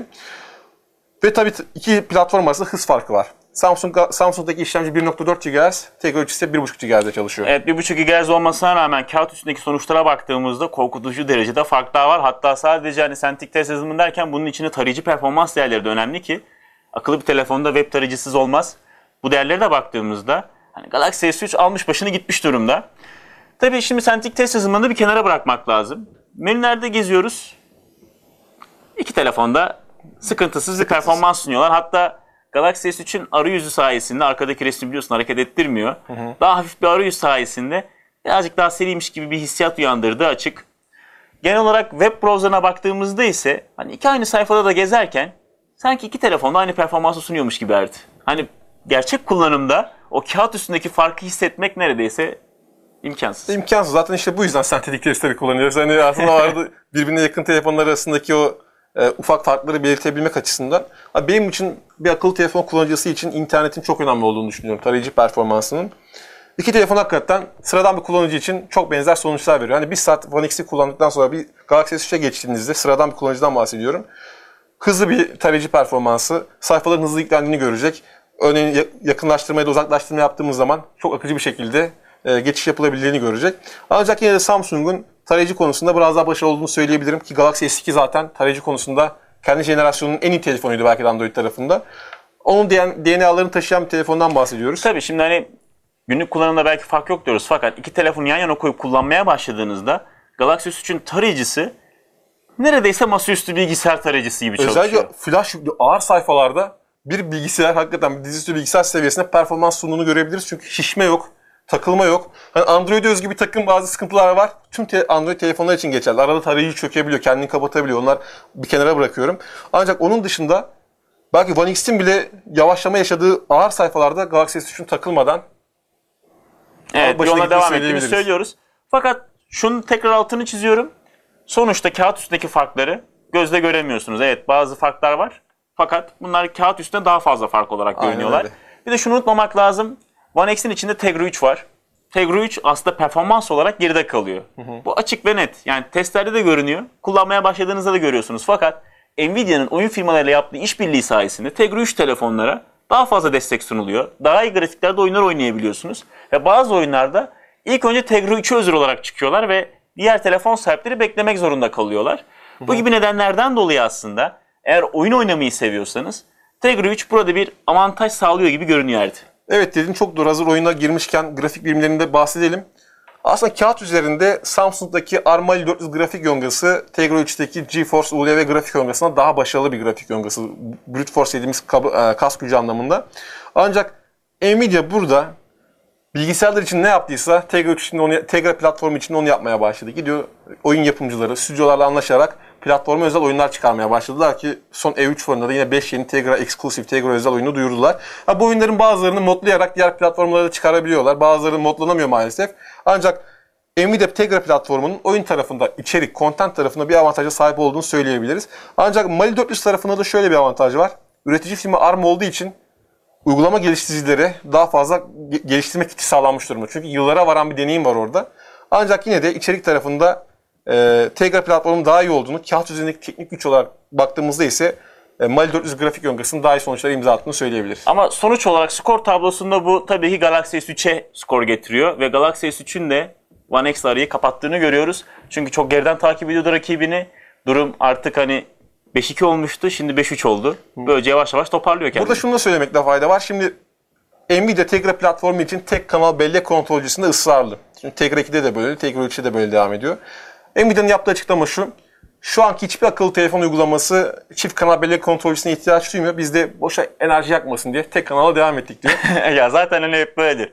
Ve tabii iki platform arasında hız farkı var. Samsung Samsung'daki işlemci bir nokta dört gigahertz, Tegra üç ise bir buçuk gigahertz'de çalışıyor. Evet, bir buçuk gigahertz olmasına rağmen kağıt üstündeki sonuçlara baktığımızda korkutucu derecede farklar var. Hatta sadece hani sentetik test yazılımı derken bunun içinde tarayıcı performans değerleri de önemli ki akıllı bir telefonda web tarayıcısız olmaz. Bu değerlere de baktığımızda hani Galaxy S üç almış başını gitmiş durumda. Tabii şimdi sentetik test yazılımını bir kenara bırakmak lazım. Menülerde geziyoruz. İki telefonda sıkıntısız bir performans sunuyorlar. Hatta Galaxy S üçün arayüzü sayesinde, arkadaki resmi biliyorsun hareket ettirmiyor. Hı hı. Daha hafif bir arayüz sayesinde birazcık daha seriymiş gibi bir hissiyat uyandırdığı açık. Genel olarak web browser'ına baktığımızda ise hani iki aynı sayfada da gezerken sanki iki telefonda aynı performansı sunuyormuş gibi Erdi. Hani gerçek kullanımda o kağıt üstündeki farkı hissetmek neredeyse imkansız. İmkansız. Zaten işte bu yüzden sentetik testleri kullanıyoruz. Hani aslında vardı birbirine yakın telefonlar arasındaki o e, ufak farkları belirtebilmek açısından. Abi benim için bir akıllı telefon kullanıcısı için internetin çok önemli olduğunu düşünüyorum. Tarayıcı performansının. İki telefon hakikaten sıradan bir kullanıcı için çok benzer sonuçlar veriyor. Hani bir saat One X'i kullandıktan sonra bir Galaxy S üçe geçtiğinizde sıradan bir kullanıcıdan bahsediyorum. Hızlı bir tarayıcı performansı, sayfaların hızlı yüklendiğini görecek. Örneğin yakınlaştırmaya da uzaklaştırma yaptığımız zaman çok akıcı bir şekilde e, geçiş yapılabildiğini görecek. Ancak yine de Samsung'un tarayıcı konusunda biraz daha başarılı olduğunu söyleyebilirim ki Galaxy S iki zaten tarayıcı konusunda kendi jenerasyonunun en iyi telefonuydu belki de Android tarafında. Onun D N A'larını taşıyan bir telefondan bahsediyoruz. Tabii şimdi hani günlük kullanımda belki fark yok diyoruz fakat iki telefonu yan yana koyup kullanmaya başladığınızda Galaxy S üçün tarayıcısı neredeyse masaüstü bilgisayar tarayıcısı gibi çalışıyor. Özellikle flash yüklü ağır sayfalarda bir bilgisayar hakikaten bir dizüstü bilgisayar seviyesinde performans sunduğunu görebiliriz. Çünkü şişme yok, takılma yok. Hani Android'e özgü bir takım bazı sıkıntılar var. Tüm te- Android telefonlar için geçerli. Arada tarayıcı çökebiliyor, kendini kapatabiliyor. Onlar bir kenara bırakıyorum. Ancak onun dışında belki One X'in bile yavaşlama yaşadığı ağır sayfalarda Galaxy S üçün takılmadan evet, yoluna devam ettiğini söylüyoruz. Fakat şunun tekrar altını çiziyorum. Sonuçta kağıt üstündeki farkları gözle göremiyorsunuz. Evet, bazı farklar var. Fakat bunlar kağıt üstünde daha fazla fark olarak görünüyorlar. Bir de şunu unutmamak lazım. One X'in içinde Tegra üç var. Tegra üç aslında performans olarak geride kalıyor. Hı hı. Bu açık ve net. Yani testlerde de görünüyor. Kullanmaya başladığınızda da görüyorsunuz. Fakat Nvidia'nın oyun firmalarıyla yaptığı işbirliği sayesinde Tegra üç telefonlara daha fazla destek sunuluyor. Daha iyi grafiklerde oyunlar oynayabiliyorsunuz. Ve bazı oyunlarda ilk önce Tegra üçe özel olarak çıkıyorlar ve diğer telefon sahipleri beklemek zorunda kalıyorlar. Hı hı. Bu gibi nedenlerden dolayı aslında eğer oyun oynamayı seviyorsanız Tegra üç burada bir avantaj sağlıyor gibi görünüyor Erdi. Evet dedin, çok doğru. Hazır oyuna girmişken grafik birimlerinde bahsedelim. Aslında kağıt üzerinde Samsung'daki Armali dört yüz grafik yongası Tegra üçteki GeForce U L V grafik yongasına daha başarılı bir grafik yongası. Brute Force dediğimiz kas gücü anlamında. Ancak Nvidia burada bilgisayarlar için ne yaptıysa Tegra üç için onu, Tegra platformu için onu yapmaya başladı. Gidiyor oyun yapımcıları, stüdyolarla anlaşarak platforma özel oyunlar çıkarmaya başladılar ki son E üç fuarında da yine beş yeni Tegra Exclusive, Tegra özel oyunu duyurdular. Ha, bu oyunların bazılarını modlayarak diğer platformlara da çıkarabiliyorlar. Bazıları modlanamıyor maalesef. Ancak Nvidia Tegra platformunun oyun tarafında, içerik, content tarafında bir avantaja sahip olduğunu söyleyebiliriz. Ancak Mali dört yüz tarafında da şöyle bir avantaj var. Üretici firma ARM olduğu için uygulama geliştiricilere daha fazla geliştirme kiti sağlanmış durumda. Çünkü yıllara varan bir deneyim var orada. Ancak yine de içerik tarafında e, Tegra platformunun daha iyi olduğunu, kağıt üzerindeki teknik güç olarak baktığımızda ise e, Mali dört yüz grafik yöntem daha iyi sonuçlara imza attığını söyleyebiliriz. Ama sonuç olarak skor tablosunda bu tabii ki Galaxy S üçe skor getiriyor ve Galaxy S üçün de One X arayı kapattığını görüyoruz. Çünkü çok geriden takip ediyordu rakibini. Durum artık hani beş iki olmuştu, şimdi beş üç oldu. Böylece yavaş yavaş toparlıyor kendini. Burada şunu da söylemekte fayda var. Şimdi Nvidia Tegra platformu için tek kanal bellek kontrolcüsünde ısrarlı. Çünkü Tegra ikide de böyle, Tegra üçte de böyle devam ediyor. Nvidia'nın yaptığı açıklama şu. Şu anki hiçbir akıllı telefon uygulaması çift kanal bellek kontrolcüsüne ihtiyaç duymuyor. Biz de boşa enerji yakmasın diye tek kanala devam ettik diyor. Ya zaten hani hep böyledir.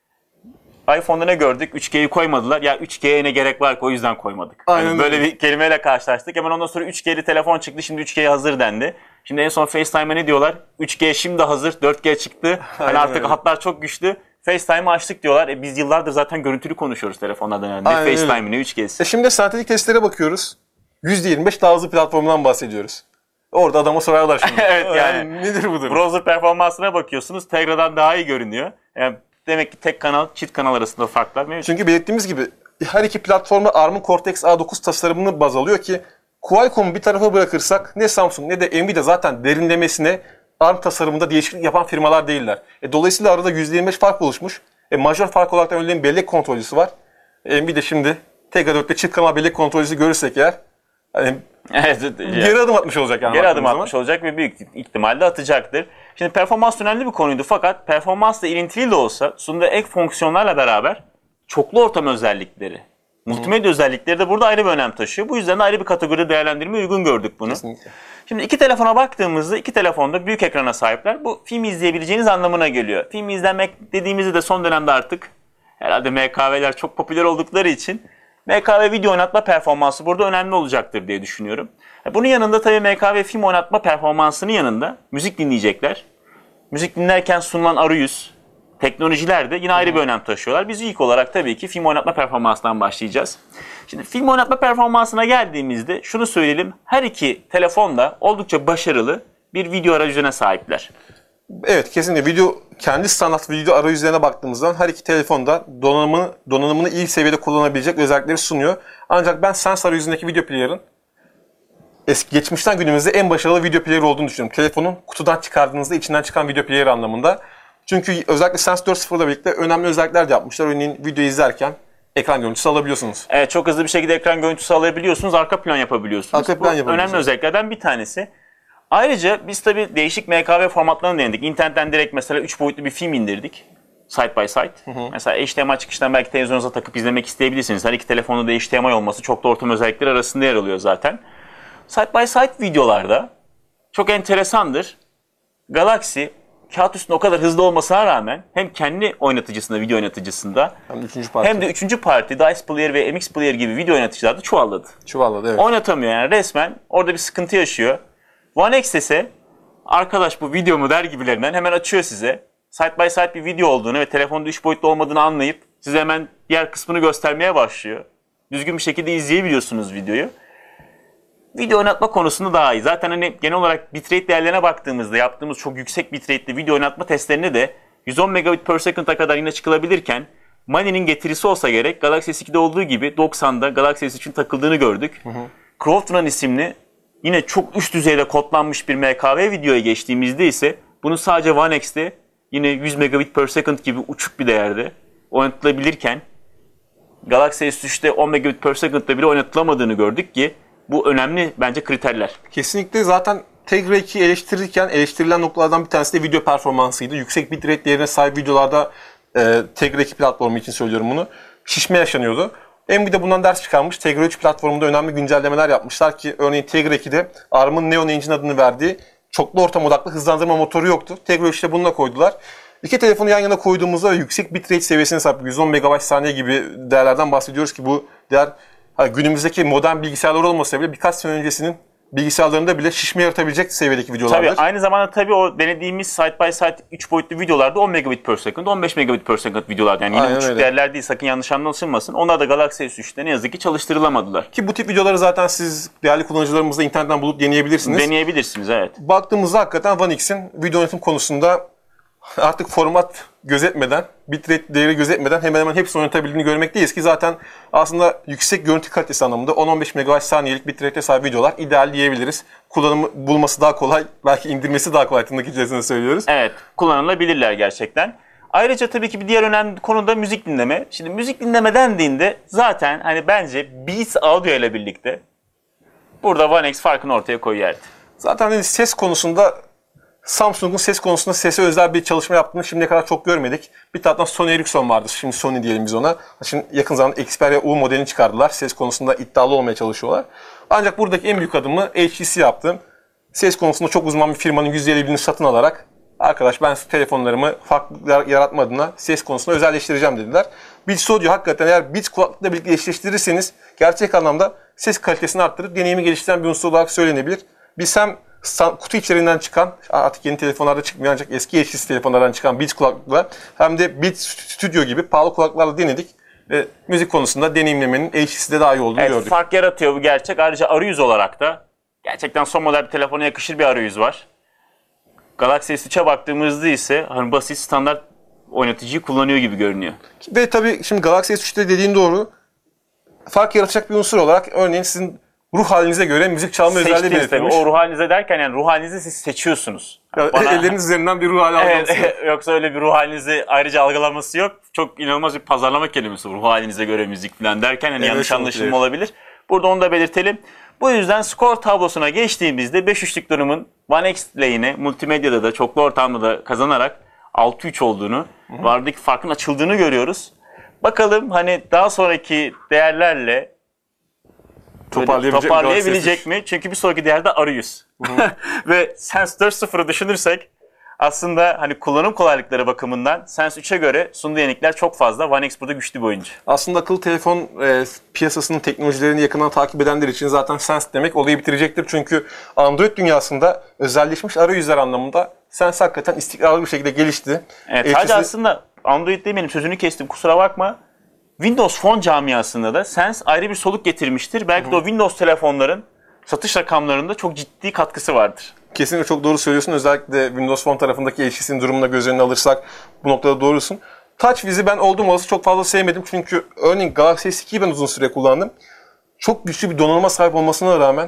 iPhone'da ne gördük? üç G'yi koymadılar. Ya üç G'ye ne gerek var ki, o yüzden koymadık. Aynen Yani böyle öyle. bir kelimeyle karşılaştık. Hemen ondan sonra üç G'li telefon çıktı. Şimdi üç G'ye hazır dendi. Şimdi en son FaceTime'a ne diyorlar? üç G şimdi hazır. dört G çıktı. Hani Aynen artık öyle. hatlar çok güçlü. FaceTime'ı açtık diyorlar. E biz yıllardır zaten görüntülü konuşuyoruz telefonlardan yani. Ne Aynen öyle. FaceTime'ı ne üç G'si. E şimdi sentetik testlere bakıyoruz. yüzde yirmi beş daha hızlı platformundan bahsediyoruz. Orada adama sorarlar şimdi. Evet yani. Nedir bu durum? Browser performansına bakıyorsunuz. Tegra'dan daha iyi görünüyor. Yani demek ki tek kanal, çift kanal arasında farklar mevcut. Çünkü belirttiğimiz gibi her iki platformda ARM'ın Cortex A dokuz tasarımını baz alıyor ki Qualcomm'u bir tarafa bırakırsak ne Samsung ne de Nvidia zaten derinlemesine ARM tasarımında değişiklik yapan firmalar değiller. E, dolayısıyla arada yüzde yirmi beş fark oluşmuş. E, majör fark olarak da örneğin bellek kontrolcüsü var. E, Nvidia şimdi Tegra dörtte çift kanal bellek kontrolcüsü görürsek eğer hani Evet, geri adım atmış olacak yani. Geri adım baktığımız atmış zaman. olacak ve büyük ihtimalle atacaktır. Şimdi performans önemli bir konuydu fakat performansla ilintili de olsa sunduğu ek fonksiyonlarla beraber çoklu ortam özellikleri, multimedya özellikleri de burada ayrı bir önem taşıyor. Bu yüzden de ayrı bir kategoride değerlendirmeye uygun gördük bunu. Kesinlikle. Şimdi iki telefona baktığımızda iki telefonda büyük ekrana sahipler. Bu film izleyebileceğiniz anlamına geliyor. Film izlemek dediğimizde de son dönemde artık herhalde M K V'ler çok popüler oldukları için M K V video oynatma performansı burada önemli olacaktır diye düşünüyorum. Bunun yanında tabii M K V film oynatma performansının yanında müzik dinleyecekler. Müzik dinlerken sunulan arayüz, teknolojiler de yine ayrı bir önem taşıyorlar. Biz ilk olarak tabii ki film oynatma performansından başlayacağız. Şimdi film oynatma performansına geldiğimizde şunu söyleyelim. Her iki telefon da oldukça başarılı bir video arayüzüne sahipler. Evet, kesinlikle video kendi standart video arayüzlerine baktığımızda her iki telefonda donanımını, donanımını iyi seviyede kullanabilecek özellikleri sunuyor. Ancak ben Sense arayüzündeki video player'ın eski geçmişten günümüzde en başarılı video player olduğunu düşünüyorum. Telefonun kutudan çıkardığınızda içinden çıkan video player anlamında. Çünkü özellikle Sense dört nokta sıfır ile birlikte önemli özellikler de yapmışlar. Örneğin video izlerken ekran görüntüsü alabiliyorsunuz. Evet, çok hızlı bir şekilde ekran görüntüsü alabiliyorsunuz, arka plan yapabiliyorsunuz. Arka plan Bu yapabiliyorsunuz. önemli özelliklerden bir tanesi. Ayrıca biz tabii değişik M K V formatlarını denedik. İnternetten direkt mesela üç boyutlu bir film indirdik. Side by side. Hı hı. Mesela H D M I çıkıştan belki televizyonunuza takıp izlemek isteyebilirsiniz. Her iki telefonda da H D M I olması çok da ortam özellikleri arasında yer alıyor zaten. Side by side videolarda çok enteresandır. Galaxy kağıt üstünde o kadar hızlı olmasına rağmen hem kendi oynatıcısında, video oynatıcısında Hem de üçüncü parti. hem de üçüncü parti Dice Player ve M X Player gibi video oynatıcılarda çuvalladı. Çuvalladı, evet. Oynatamıyor yani, resmen orada bir sıkıntı yaşıyor. One X ise arkadaş bu video mu der gibilerinden hemen açıyor size. Side by side bir video olduğunu ve telefonda üç boyutlu olmadığını anlayıp size hemen diğer kısmını göstermeye başlıyor. Düzgün bir şekilde izleyebiliyorsunuz videoyu. Video oynatma konusunda daha iyi. Zaten hani genel olarak bitrate değerlerine baktığımızda yaptığımız çok yüksek bitrate'li video oynatma testlerinde de yüz on megabit per second'a kadar yine çıkılabilirken Mani'nin getirisi olsa gerek Galaxy S iki'de olduğu gibi doksan'da Galaxy S üçün takıldığını gördük. Hı hı. Croft Run isimli yine çok üst düzeyde kodlanmış bir M K V videoya geçtiğimizde ise bunu sadece One X'te yine yüz megabit per second gibi uçuk bir değerde oynatılabilirken Galaxy S üç'te on megabit per second'da bile oynatılamadığını gördük ki bu önemli bence kriterler. Kesinlikle zaten Tegra iki'yi eleştirirken eleştirilen noktalardan bir tanesi de video performansıydı. Yüksek bitrate değerine sahip videolarda e, Tegra iki platformu için söylüyorum bunu. Şişme yaşanıyordu. Nvidia bundan ders çıkarmış. Tegra üç platformunda önemli güncellemeler yapmışlar ki örneğin Tegra iki'de ARM'ın Neon Engine adını verdiği çoklu ortam odaklı hızlandırma motoru yoktu. Tegra üç'te bununla koydular. İki telefonu yan yana koyduğumuzda yüksek bitrate seviyesine sahip yüz on megabayt saniye gibi değerlerden bahsediyoruz ki bu değer günümüzdeki modern bilgisayarlar olmasa bile birkaç sene öncesinin bilgisayarlarında bile şişme yaratabilecek seviyedeki videolardır. Tabii aynı zamanda tabii o denediğimiz side by side üç boyutlu videolarda on megabit per second, on beş megabit per second videolar. Yani yine Aynen uçuk öyle. değerler değil, sakın yanlış anlaşılmasın. Onlar da Galaxy S üçte ne yazık ki çalıştırılamadılar. Ki bu tip videoları zaten siz değerli kullanıcılarımızla internetten bulup deneyebilirsiniz. Deneyebilirsiniz, evet. Baktığımızda hakikaten One X'in video yönetim konusunda artık format gözetmeden, bitrate değeri gözetmeden hemen hemen hepsini oynatabildiğini görmekteyiz ki zaten aslında yüksek görüntü kalitesi anlamında on on beş megabayt saniyelik bitrate'e sahip videolar ideal diyebiliriz. Kullanımı bulması daha kolay, belki indirmesi daha kolay tırnak içerisinde söylüyoruz. Evet, kullanılabilirler gerçekten. Ayrıca tabii ki bir diğer önemli konu da müzik dinleme. Şimdi müzik dinleme dendiğinde zaten hani bence Beats Audio ile birlikte burada One X farkını ortaya koyuyordu. Zaten hani ses konusunda Samsung'un ses konusunda sese özel bir çalışma yaptığını şimdiye kadar çok görmedik. Bir taraftan Sony Ericsson vardır. Şimdi Sony diyelim biz ona. Şimdi yakın zamanda Xperia U modelini çıkardılar. Ses konusunda iddialı olmaya çalışıyorlar. Ancak buradaki en büyük adımı H T C yaptı. Ses konusunda çok uzman bir firmanın yüz elli binini satın alarak arkadaş ben telefonlarımı farklılıklar yaratma adına ses konusunda özelleştireceğim dediler. Beats Audio hakikaten eğer Beats kulaklıkla birlikte eşleştirirseniz gerçek anlamda ses kalitesini arttırıp deneyimi geliştiren bir unsur olarak söylenebilir. Biz hem kutu içlerinden çıkan, artık yeni telefonlarda çıkmıyor ancak eski H T C telefonlardan çıkan Beats kulaklıkla hem de Beats Studio gibi pahalı kulaklıklarla denedik. Ve müzik konusunda deneyimlemenin H T C'de daha iyi olduğunu Evet, gördük. fark yaratıyor bu gerçek. Ayrıca arayüz olarak da gerçekten son model bir telefona yakışır bir arayüz var. Galaxy S üçe baktığımızda ise hani basit standart oynatıcıyı kullanıyor gibi görünüyor. Ve tabii şimdi Galaxy S üçte dediğin doğru. Fark yaratacak bir unsur olarak örneğin sizin ruh halinize göre müzik çalma özelliği Seçtiniz tabii. belirtilmiş. O ruh halinize derken yani ruh halinizi siz seçiyorsunuz. Yani Bana- elleriniz üzerinden bir ruh hali algılaması. Evet, yoksa öyle bir ruh halinizi ayrıca algılaması yok. Çok inanılmaz bir pazarlama kelimesi ruh halinize göre müzik falan derken hani Evet, yanlış çok anlaşılma evet. olabilir. Burada onu da belirtelim. Bu yüzden skor tablosuna geçtiğimizde beş üçlük durumun One X lehine multimedyada da çoklu ortamda da kazanarak altı üç olduğunu, vardaki farkın açıldığını görüyoruz. Bakalım hani daha sonraki değerlerle Toparlayabilecek mi toparlayabilecek Galaxy mi? Çünkü bir sonraki değerde arayüz. Ve Sense dört nokta sıfırı düşünürsek aslında hani kullanım kolaylıkları bakımından Sense üçe göre sunduğu yenilikler çok fazla. One X burada güçlü bir oyuncu. Aslında akıllı telefon e, piyasasının teknolojilerini yakından takip edenler için zaten Sense demek olayı bitirecektir. Çünkü Android dünyasında özelleşmiş arayüzler anlamında Sense hakikaten istikrarlı bir şekilde gelişti. Evet, H T C sadece aslında Android demeyelim, sözünü kestim kusura bakma. Windows Phone camiasında da Sense ayrı bir soluk getirmiştir. Belki de o Windows telefonların satış rakamlarında çok ciddi katkısı vardır. Kesinlikle çok doğru söylüyorsun. Özellikle Windows Phone tarafındaki H T C'nin durumuna göz önüne alırsak bu noktada doğrusun. TouchWiz'i ben oldum olası çok fazla sevmedim. Çünkü örneğin Galaxy S ikiyi ben uzun süre kullandım. Çok güçlü bir donanıma sahip olmasına rağmen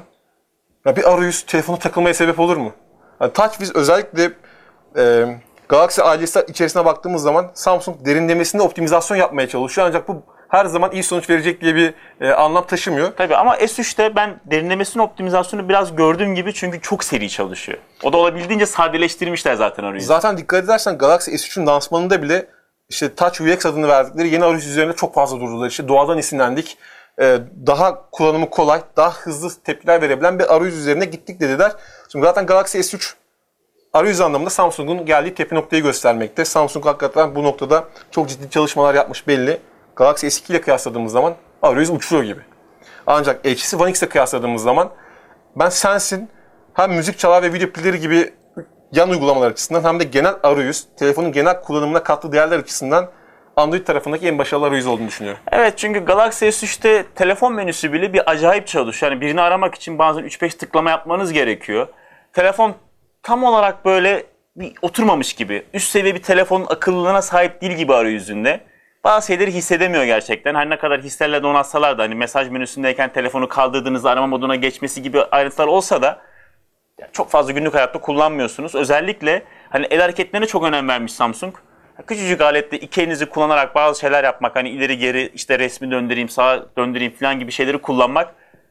ya bir arayüz telefonu takılmaya sebep olur mu? Yani TouchWiz özellikle e, Galaxy ailesi içerisine baktığımız zaman Samsung derinlemesine optimizasyon yapmaya çalışıyor. Ancak bu her zaman iyi sonuç verecek diye bir e, anlam taşımıyor. Tabii ama S üçte ben derinlemesine optimizasyonu biraz gördüğüm gibi çünkü çok seri çalışıyor. O da olabildiğince sadeleştirmişler zaten arayüzü. Zaten dikkat edersen Galaxy S üçün lansmanında bile işte TouchWiz adını verdikleri yeni arayüz üzerine çok fazla durdular. İşte doğadan esinlendik. E, daha kullanımı kolay, daha hızlı tepkiler verebilen bir arayüz üzerine gittik dediler. Şimdi zaten Galaxy S üç arayüz anlamında Samsung'un geldiği tepe noktayı göstermekte. Samsung hakikaten bu noktada çok ciddi çalışmalar yapmış belli. Galaxy S iki ile kıyasladığımız zaman arayüz uçuyor gibi. Ancak H T C One X ile kıyasladığımız zaman ben Sense'in hem müzik çalar ve video pilleri gibi yan uygulamalar açısından hem de genel arayüz, telefonun genel kullanımına kattığı değerler açısından Android tarafındaki en başarılı arayüz olduğunu düşünüyorum. Evet, çünkü Galaxy S üçte telefon menüsü bile bir acayip çalışıyor. Yani birini aramak için bazen üç beş tıklama yapmanız gerekiyor. Telefon tam olarak böyle bir oturmamış gibi, üst seviye bir telefonun akıllılığına sahip değil gibi arayüzünde. Bazı şeyleri hissedemiyor gerçekten. Her ne kadar hislerle donatsalar da hani mesaj menüsündeyken telefonu kaldırdığınızda arama moduna geçmesi gibi ayrıntılar olsa da çok fazla günlük hayatta kullanmıyorsunuz. Özellikle hani el hareketlerine çok önem vermiş Samsung. Küçücük alette iki elinizi kullanarak bazı şeyler yapmak, hani ileri geri işte resmi döndüreyim, sağa döndüreyim falan gibi şeyleri kullanmak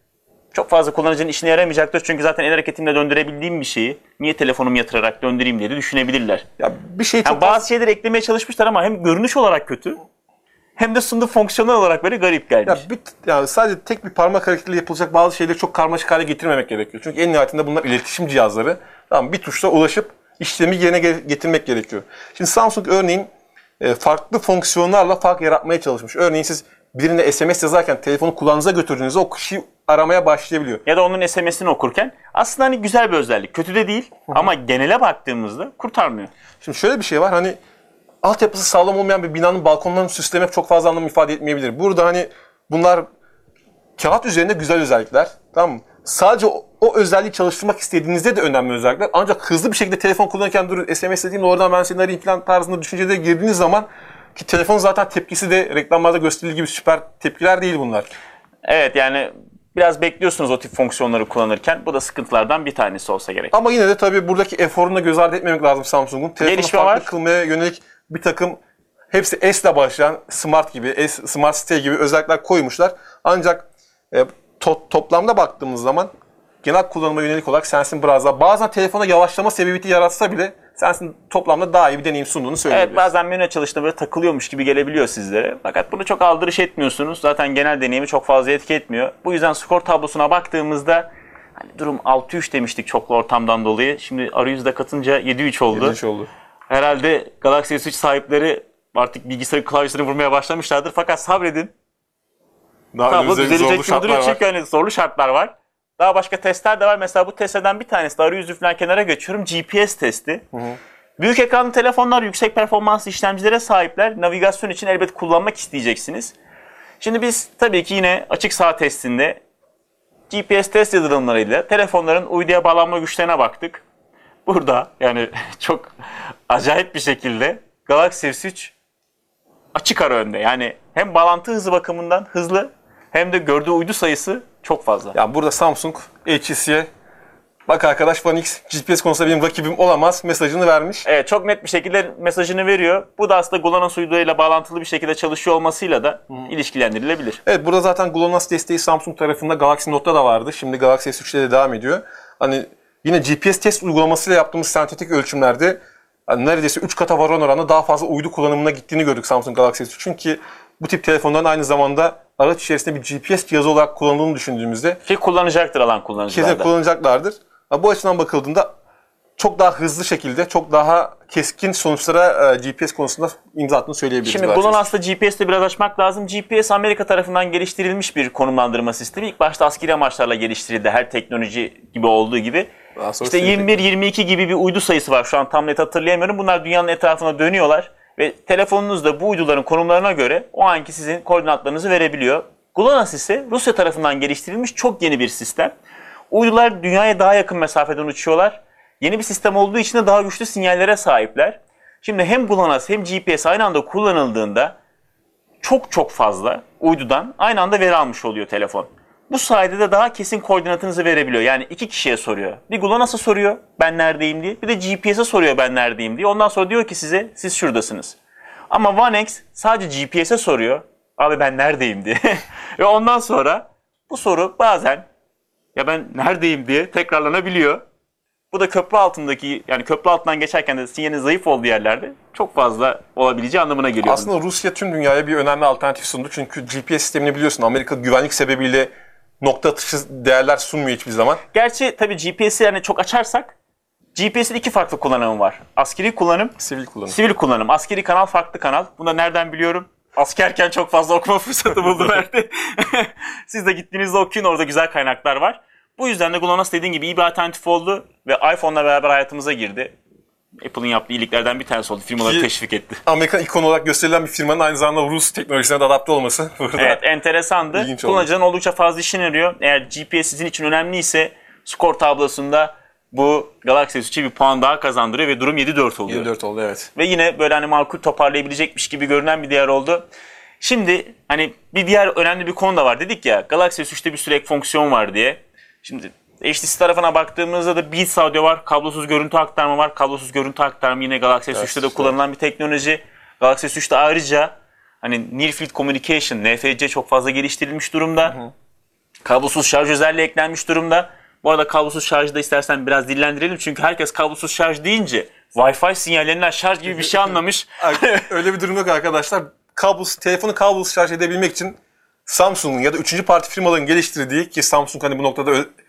çok fazla kullanıcının işine yaramayacaktır. Çünkü zaten el hareketimle döndürebildiğim bir şeyi niye telefonumu yatırarak döndüreyim diye de düşünebilir. Ya bir şey çok Yani bazı şeyleri eklemeye çalışmışlar ama hem görünüş olarak kötü hem de sunduğu fonksiyonel olarak böyle garip gelmiş. Ya bir, yani sadece tek bir parmak hareketiyle yapılacak bazı şeyleri çok karmaşık hale getirmemek gerekiyor. Çünkü en nihayetinde bunlar iletişim cihazları. Tamam, bir tuşla ulaşıp işlemi yerine getirmek gerekiyor. Şimdi Samsung örneğin farklı fonksiyonlarla fark yaratmaya çalışmış. Örneğin siz birine S M S yazarken telefonu kulağınıza götürdüğünüzde o kişiyi aramaya başlayabiliyor. Ya da onun S M S'ini okurken aslında hani güzel bir özellik. Kötü de değil ama genele baktığımızda kurtarmıyor. Şimdi şöyle bir şey var, hani altyapısı sağlam olmayan bir binanın balkonlarını süslemek çok fazla anlam ifade etmeyebilir. Burada hani bunlar kağıt üzerinde güzel özellikler, tamam mı? Sadece o, o özelliği çalıştırmak istediğinizde de önemli özellikler. Ancak hızlı bir şekilde telefon kullanırken dur S M S dediğimde oradan ben seni arayayım falan tarzında düşüncelere girdiğiniz zaman, ki telefonun zaten tepkisi de reklamlarda gösterildiği gibi süper tepkiler değil bunlar. Evet, yani biraz bekliyorsunuz o tip fonksiyonları kullanırken. Bu da sıkıntılardan bir tanesi olsa gerek. Ama yine de tabii buradaki eforunu da göz ardı etmemek lazım Samsung'un. Telefonu Gelişme farklı var. kılmaya yönelik bir takım, hepsi S ile başlayan Smart gibi, S, Smart Stay gibi özellikler koymuşlar. Ancak e, to- toplamda baktığımız zaman genel kullanıma yönelik olarak Sense'in biraz daha, bazen telefona yavaşlama sebebiyeti yaratsa bile Sense'in toplamda daha iyi bir deneyim sunduğunu söyleyebiliriz. Evet, bazen menü açılışında böyle takılıyormuş gibi gelebiliyor sizlere. Fakat bunu çok aldırış etmiyorsunuz. Zaten genel deneyimi çok fazla etki etmiyor. Bu yüzden skor tablosuna baktığımızda hani durum altı üç demiştik çoklu ortamdan dolayı. Şimdi arayüzde katınca yedi üç oldu. yedi üç oldu. Herhalde Galaxy S üç sahipleri artık bilgisayarın klavyesini vurmaya başlamışlardır. Fakat sabredin. Daha Tablo önümüzde düzelecek zorlu gibi şartlar duruyor var. çünkü hani zorlu şartlar var. Daha başka testler de var. Mesela bu testlerden bir tanesi de arayüzü falan kenara geçiyorum. G P S testi. Hı hı. Büyük ekranlı telefonlar yüksek performanslı işlemcilere sahipler. Navigasyon için elbet kullanmak isteyeceksiniz. Şimdi biz tabii ki yine açık saha testinde G P S test yazılımlarıyla telefonların uyduya bağlanma güçlerine baktık. Burada yani çok acayip bir şekilde Galaxy S üç açık ara önde. Yani hem bağlantı hızı bakımından hızlı hem de gördüğü uydu sayısı çok fazla. Ya burada Samsung H T C'ye bak arkadaş One X G P S konusunda benim rakibim olamaz mesajını vermiş. Evet, çok net bir şekilde mesajını veriyor. Bu da aslında GLONASS uyduyla bağlantılı bir şekilde çalışıyor olmasıyla da hmm. ilişkilendirilebilir. Evet, burada zaten GLONASS desteği Samsung tarafında Galaxy Note'da da vardı. Şimdi Galaxy S üç'te de devam ediyor. Hani yine G P S test uygulamasıyla yaptığımız sentetik ölçümlerde hani neredeyse üç kata varan oranla daha fazla uydu kullanımına gittiğini gördük Samsung Galaxy S üç. Çünkü bu tip telefonların aynı zamanda araç içerisinde bir G P S cihazı olarak kullanıldığını düşündüğümüzde ki kullanacaktır alan kullanıcılar da. Kesin kullanacaklardır. Bu açıdan bakıldığında çok daha hızlı şekilde, çok daha keskin sonuçlara G P S konusunda imza attığını söyleyebiliriz. Şimdi bunun aslında G P S'te biraz açmak lazım. G P S Amerika tarafından geliştirilmiş bir konumlandırma sistemi. İlk başta askeri amaçlarla geliştirildi. Her teknoloji gibi olduğu gibi. İşte yirmi bir yirmi iki gibi bir uydu sayısı var. Şu an tam net hatırlayamıyorum. Bunlar dünyanın etrafına dönüyorlar. Ve telefonunuz da bu uyduların konumlarına göre o anki sizin koordinatlarınızı verebiliyor. GLONASS ise Rusya tarafından geliştirilmiş çok yeni bir sistem. Uydular dünyaya daha yakın mesafeden uçuyorlar. Yeni bir sistem olduğu için de daha güçlü sinyallere sahipler. Şimdi hem GLONASS hem G P S aynı anda kullanıldığında çok çok fazla uydudan aynı anda veri almış oluyor telefon. Bu sayede de daha kesin koordinatınızı verebiliyor. Yani iki kişiye soruyor. Bir GLONASS'a soruyor ben neredeyim diye. Bir de G P S'e soruyor ben neredeyim diye. Ondan sonra diyor ki size siz şuradasınız. Ama One X sadece G P S'e soruyor. Abi ben neredeyim diye. Ve ondan sonra bu soru bazen ya ben neredeyim diye tekrarlanabiliyor. Bu da köprü altındaki, yani köprü altından geçerken de sinyalin zayıf olduğu yerlerde çok fazla olabileceği anlamına geliyor. Aslında Rusya tüm dünyaya bir önemli alternatif sundu. Çünkü G P S sistemini biliyorsun Amerika güvenlik sebebiyle nokta atışı değerler sunmuyor hiçbir zaman. Gerçi tabii G P S'i yani çok açarsak G P S'in iki farklı kullanımı var. Askeri kullanım, sivil kullanım. Sivil kullanım. Askeri kanal farklı kanal. Bunu da nereden biliyorum? Askerken çok fazla okuma fırsatı buldum verdi. Siz de gittiğinizde okuyun, orada güzel kaynaklar var. Bu yüzden de GLONASS dediğin gibi iyi bir alternatif oldu ve iPhone'la beraber hayatımıza girdi. Apple'ın yaptığı iyiliklerden bir tanesi oldu. Firmaları teşvik etti. Amerikan ikonu olarak gösterilen bir firmanın aynı zamanda Rus teknolojisine de adapte olması. Burada evet, enteresandı. Kullanıcının oldukça fazla işine yarıyor. Eğer G P S sizin için önemliyse skor tablosunda bu Galaxy S üç'e bir puan daha kazandırıyor ve durum yedi dört oluyor. yedi dört oldu, evet. Ve yine böyle hani makul toparlayabilecekmiş gibi görünen bir değer oldu. Şimdi hani bir diğer önemli bir konu da var. Dedik ya Galaxy S üç'te bir sürü ek fonksiyon var diye. Şimdi H T C tarafına baktığımızda da Beats Audio var, kablosuz görüntü aktarma var. Kablosuz görüntü aktarma yine Galaxy S üç'te de kullanılan bir teknoloji. Galaxy S üç'te ayrıca hani Near Field Communication, N F C çok fazla geliştirilmiş durumda. Hı hı. Kablosuz şarj özelliği eklenmiş durumda. Bu arada kablosuz şarjı da istersen biraz dillendirelim. Çünkü herkes kablosuz şarj deyince Wi-Fi sinyallerinden şarj gibi bir şey anlamış. Öyle bir durum yok arkadaşlar. Kablosuz, telefonu kablosuz şarj edebilmek için Samsung'un ya da üçüncü parti firmaların geliştirdiği, ki Samsung hani bu noktada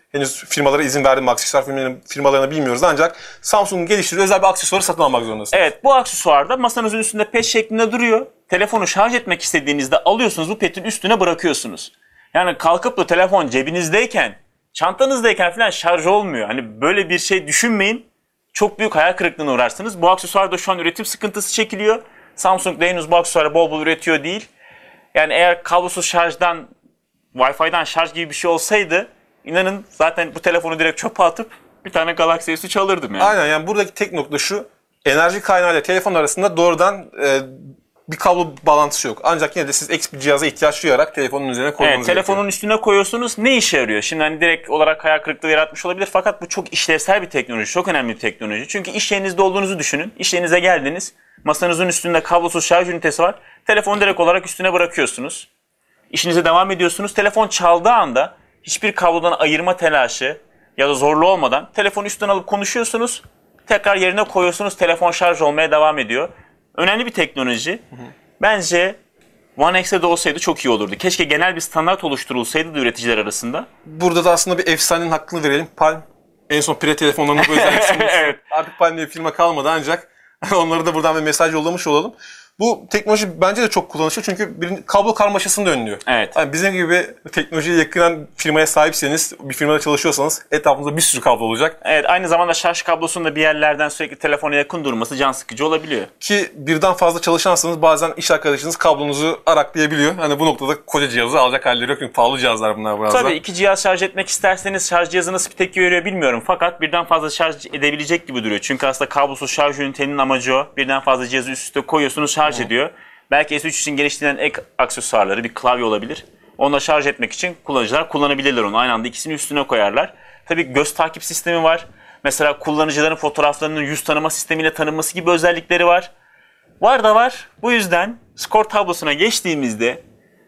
Henüz firmalara izin verdi mi, aksesuar firmalarını, firmalarını bilmiyoruz ancak Samsung'un geliştirdiği özel bir aksesuarı satın almak zorundasınız. Evet, bu aksesuar da masanızın üstünde pet şeklinde duruyor. Telefonu şarj etmek istediğinizde alıyorsunuz, bu petin üstüne bırakıyorsunuz. Yani kalkıp da telefon cebinizdeyken, çantanızdayken falan şarj olmuyor. Hani böyle bir şey düşünmeyin. Çok büyük hayal kırıklığına uğrarsınız. Bu aksesuar da şu an üretim sıkıntısı çekiliyor. Samsung da henüz bu aksesuarı bol bol üretiyor değil. Yani eğer kablosuz şarjdan, Wi-Fi'den şarj gibi bir şey olsaydı, inanın zaten bu telefonu direkt çöpe atıp bir tane Galaxy S üç alırdım yani. Aynen, yani buradaki tek nokta şu: enerji kaynağı ile telefon arasında doğrudan e, bir kablo bağlantısı yok. Ancak yine de siz ek bir cihaza ihtiyaç duyarak telefonun üzerine koymanız Evet, telefonun gerekiyor. üstüne koyuyorsunuz. Ne işe yarıyor? Şimdi hani direkt olarak hayal kırıklığı yaratmış olabilir fakat bu çok işlevsel bir teknoloji, çok önemli bir teknoloji. Çünkü iş yerinizde olduğunuzu düşünün. İş yerinize geldiniz. Masanızın üstünde kablosuz şarj ünitesi var. Telefonu direkt olarak üstüne bırakıyorsunuz. İşinize devam ediyorsunuz. Telefon çaldığı anda hiçbir kablodan ayırma telaşı ya da zorlu olmadan telefonu üstten alıp konuşuyorsunuz. Tekrar yerine koyuyorsunuz. Telefon şarj olmaya devam ediyor. Önemli bir teknoloji. Hı hı. Bence One X'e de olsaydı çok iyi olurdu. Keşke genel bir standart oluşturulsaydı da üreticiler arasında. Burada da aslında bir efsanenin hakkını verelim. Palm en son pire telefonlarının bu özelliğini Evet. Artık Palm diye bir firma kalmadı ancak onlara da buradan bir mesaj yollamış olalım. Bu teknoloji bence de çok kullanışlı çünkü bir kablo karmaşasını da önlüyor. Evet. Yani bizim gibi teknolojiye yakınan firmaya sahipseniz, bir firmada çalışıyorsanız etrafınızda bir sürü kablo olacak. Evet, aynı zamanda şarj kablosunun da bir yerlerden sürekli telefona yakın durması can sıkıcı olabiliyor. Ki birden fazla çalışansanız bazen iş arkadaşınız kablonuzu araklayabiliyor. Hani bu noktada koca cihazı alacak halleri yok çünkü pahalı cihazlar bunlar biraz da. Tabii iki cihaz şarj etmek isterseniz şarj cihazı nasıl bir tepki veriyor bilmiyorum. Fakat birden fazla şarj edebilecek gibi duruyor. Çünkü aslında kablosuz şarj ünitenin amacı o. Birden fazla cihazı üst üste koyuyorsunuz, şarj hmm. ediyor. Belki S üç için geliştirilen ek aksesuarları, bir klavye olabilir. Onunla şarj etmek için kullanıcılar kullanabilirler onu. Aynı anda ikisini üstüne koyarlar. Tabii göz takip sistemi var. Mesela kullanıcıların fotoğraflarının yüz tanıma sistemiyle tanınması gibi özellikleri var. Var da var. Bu yüzden skor tablosuna geçtiğimizde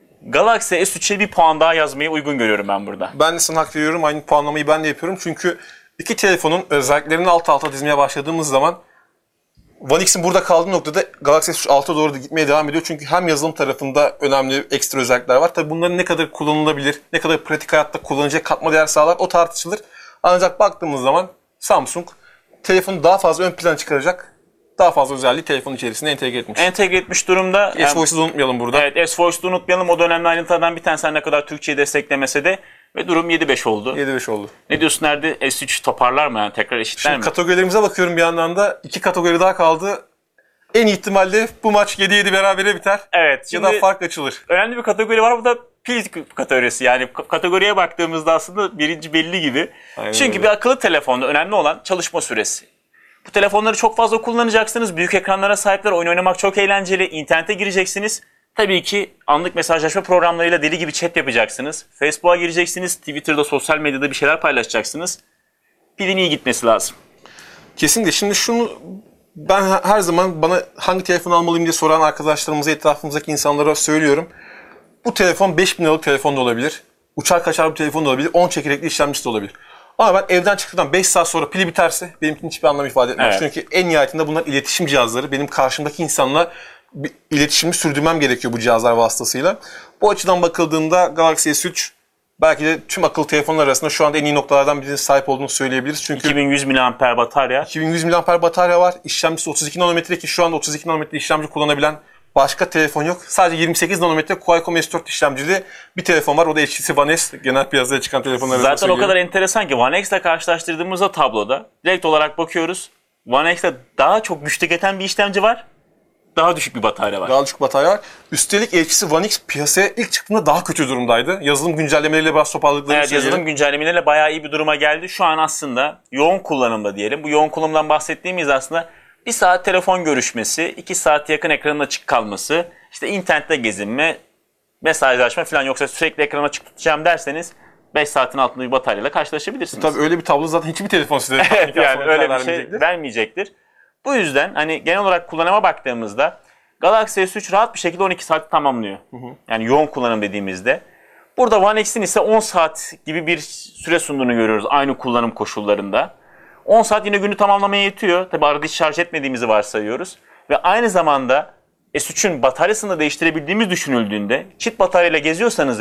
Galaxy S üçe bir puan daha yazmayı uygun görüyorum ben burada. Ben de sana hak veriyorum. Aynı puanlamayı ben de yapıyorum. Çünkü iki telefonun özelliklerini alt alta dizmeye başladığımız zaman One X'in burada kaldığı noktada Galaxy S üç alta doğru da gitmeye devam ediyor. Çünkü hem yazılım tarafında önemli ekstra özellikler var. Tabii bunların ne kadar kullanılabilir, ne kadar pratik hayatta kullanacak katma değer sağlar o tartışılır. Ancak baktığımız zaman Samsung telefonu daha fazla ön plana çıkaracak, daha fazla özelliği telefonun içerisine entegre etmiş. Entegre etmiş durumda. S-Voice'u da unutmayalım burada. Evet, S-Voice'u da unutmayalım. O da önemli ayrıntılardan bir tanesi, ne kadar Türkçeyi desteklemese de. Ve durum yedi beş oldu. yedi beş oldu. Ne diyorsun, nerede S üç toparlar mı yani, tekrar eşitler Şimdi mi? kategorilerimize bakıyorum bir yandan da. iki kategori daha kaldı. En ihtimalle bu maç yedi yedi berabere biter. Evet. Ya da fark açılır. Önemli bir kategori var. Bu da pil kategorisi. Yani kategoriye baktığımızda aslında birinci belli gibi. Aynen Çünkü öyle. Bir akıllı telefonda önemli olan çalışma süresi. Bu telefonları çok fazla kullanacaksınız. Büyük ekranlara sahipler. Oyun oynamak çok eğlenceli. İnternete gireceksiniz. Tabii ki anlık mesajlaşma programlarıyla deli gibi chat yapacaksınız. Facebook'a gireceksiniz. Twitter'da, sosyal medyada bir şeyler paylaşacaksınız. Pilin iyi gitmesi lazım. Kesinlikle. Şimdi şunu ben her zaman bana hangi telefon almalıyım diye soran arkadaşlarımıza, etrafımızdaki insanlara söylüyorum. Bu telefon beş bin liralık telefon da olabilir. Uçar kaçar bir telefon da olabilir. on çekirdekli işlemcisi de olabilir. Ama ben evden çıktıktan beş saat sonra pili biterse benim için hiçbir anlam ifade etmez. Evet. Çünkü en nihayetinde bunlar iletişim cihazları. Benim karşımdaki insanla bir iletişimi sürdürmem gerekiyor bu cihazlar vasıtasıyla. Bu açıdan bakıldığında Galaxy S üç belki de tüm akıllı telefonlar arasında şu anda en iyi noktalardan birine sahip olduğunu söyleyebiliriz. Çünkü iki bin yüz miliamper batarya. iki bin yüz miliamper batarya var. İşlemcisi otuz iki nanometre ki şu anda otuz iki nanometre işlemci kullanabilen başka telefon yok. Sadece yirmi sekiz nanometre Qualcomm S dört işlemcili bir telefon var. O da H T C One S. Genel piyasaya çıkan telefonlar arasında Zaten o kadar enteresan ki One X ile karşılaştırdığımızda tabloda direkt olarak bakıyoruz. One X'te daha çok güç tüketen bir işlemci var. Daha düşük bir batarya var. Daha düşük batarya var. Üstelik H T C One X piyasaya ilk çıktığında daha kötü durumdaydı. Yazılım güncellemeleriyle biraz toparladıklarını Evet, yazılım güncellemeleriyle bayağı iyi bir duruma geldi. Şu an aslında yoğun kullanımda diyelim. Bu yoğun kullanımdan bahsettiğimiz aslında bir saat telefon görüşmesi, iki saat yakın ekranın açık kalması, işte internette gezinme, mesajlaşma falan, yoksa sürekli ekranı açık tutacağım derseniz beş saatin altında bir bataryayla karşılaşabilirsiniz. Tabii öyle bir tablo zaten hiçbir telefon size evet, yani öyle bir şey vermeyecektir. Bu yüzden hani genel olarak kullanıma baktığımızda Galaxy S üç rahat bir şekilde on iki saati tamamlıyor. Hı hı. Yani yoğun kullanım dediğimizde. Burada One X'in ise on saat gibi bir süre sunduğunu görüyoruz aynı kullanım koşullarında. on saat yine günü tamamlamaya yetiyor. Tabi arada hiç şarj etmediğimizi varsayıyoruz. Ve aynı zamanda S üçün bataryasını da değiştirebildiğimiz düşünüldüğünde, çift bataryayla geziyorsanız eğer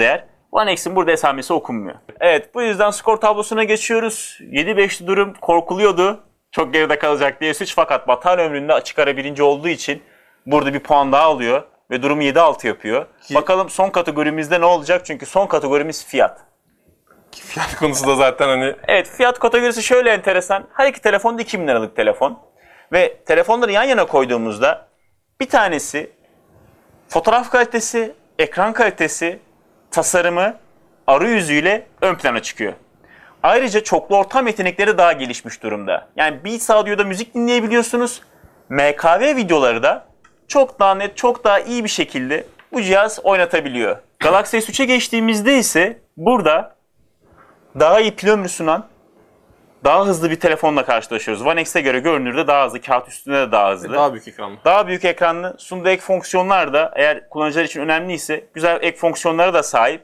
One X'in burada esamesi okunmuyor. Evet, bu yüzden skor tablosuna geçiyoruz. yedi beşli durum korkuluyordu. Çok geride kalacak diye S üç, fakat batarya ömründe açık ara birinci olduğu için burada bir puan daha alıyor ve durumu yedi altı yapıyor. Ki... Bakalım son kategorimizde ne olacak? Çünkü son kategorimiz fiyat. Fiyat konusu da zaten hani... Evet, fiyat kategorisi şöyle enteresan. Her iki telefon da iki bin liralık telefon. Ve telefonları yan yana koyduğumuzda bir tanesi fotoğraf kalitesi, ekran kalitesi, tasarımı, arayüzüyle ön plana çıkıyor. Ayrıca çoklu ortam yetenekleri daha gelişmiş durumda. Yani Beats Audio'da müzik dinleyebiliyorsunuz. M K V videoları da çok daha net, çok daha iyi bir şekilde bu cihaz oynatabiliyor. Galaxy S üçe geçtiğimizde ise burada daha iyi pil ömrü sunan, daha hızlı bir telefonla karşılaşıyoruz. One X'e göre görünürde daha hızlı, kağıt üstünde de daha hızlı. Daha büyük ekranlı. Daha büyük ekranlı. Sunduğu ek fonksiyonlar da eğer kullanıcılar için önemliyse güzel ek fonksiyonlara da sahip.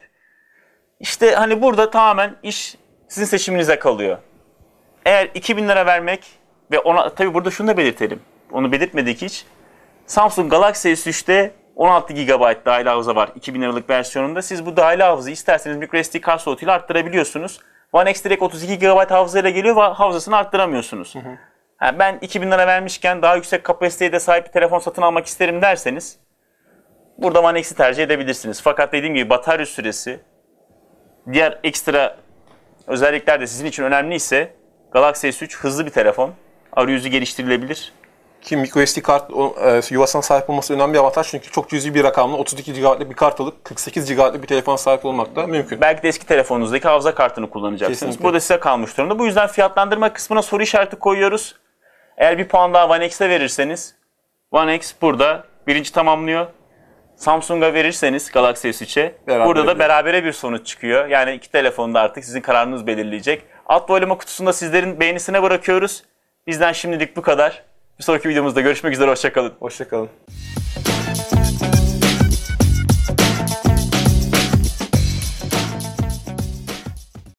İşte hani burada tamamen iş sizin seçiminize kalıyor. Eğer iki bin lira vermek ve ona, tabii burada şunu da belirtelim. Onu belirtmedik hiç. Samsung Galaxy S üçte on altı gigabayt dahili hafıza var iki bin liralık versiyonunda. Siz bu dahili hafızayı isterseniz microSD kart slotuyla arttırabiliyorsunuz. One X direkt otuz iki gigabayt hafızayla geliyor ve hafızasını arttıramıyorsunuz. Hı hı. Yani ben iki bin lira vermişken daha yüksek kapasiteye de sahip bir telefon satın almak isterim derseniz burada One X'i tercih edebilirsiniz. Fakat dediğim gibi batarya süresi, diğer ekstra özellikler de sizin için önemliyse Galaxy S üç hızlı bir telefon. Arayüzü geliştirilebilir. Ki microSD kart e, yuvasına sahip olması önemli bir avantaj, çünkü çok cüzi bir rakamla otuz iki gigabaytlık bir kart alıp kırk sekiz gigabaytlık bir telefona sahip olmak da mümkün. Belki de eski telefonunuzdaki hafıza kartını kullanacaksınız. Kesinlikle. Burada size kalmış durumda. Bu yüzden fiyatlandırma kısmına soru işareti koyuyoruz. Eğer bir puan daha One X'e verirseniz One X burada birinci tamamlıyor. Samsung'a verirseniz Galaxy S üçe burada da berabere bir sonuç çıkıyor. Yani iki telefonda artık sizin kararınız belirleyecek. Alt oylama kutusunda sizlerin beğenisine bırakıyoruz. Bizden şimdilik bu kadar. Bir sonraki videomuzda görüşmek üzere. Hoşça kalın. Hoşça kalın.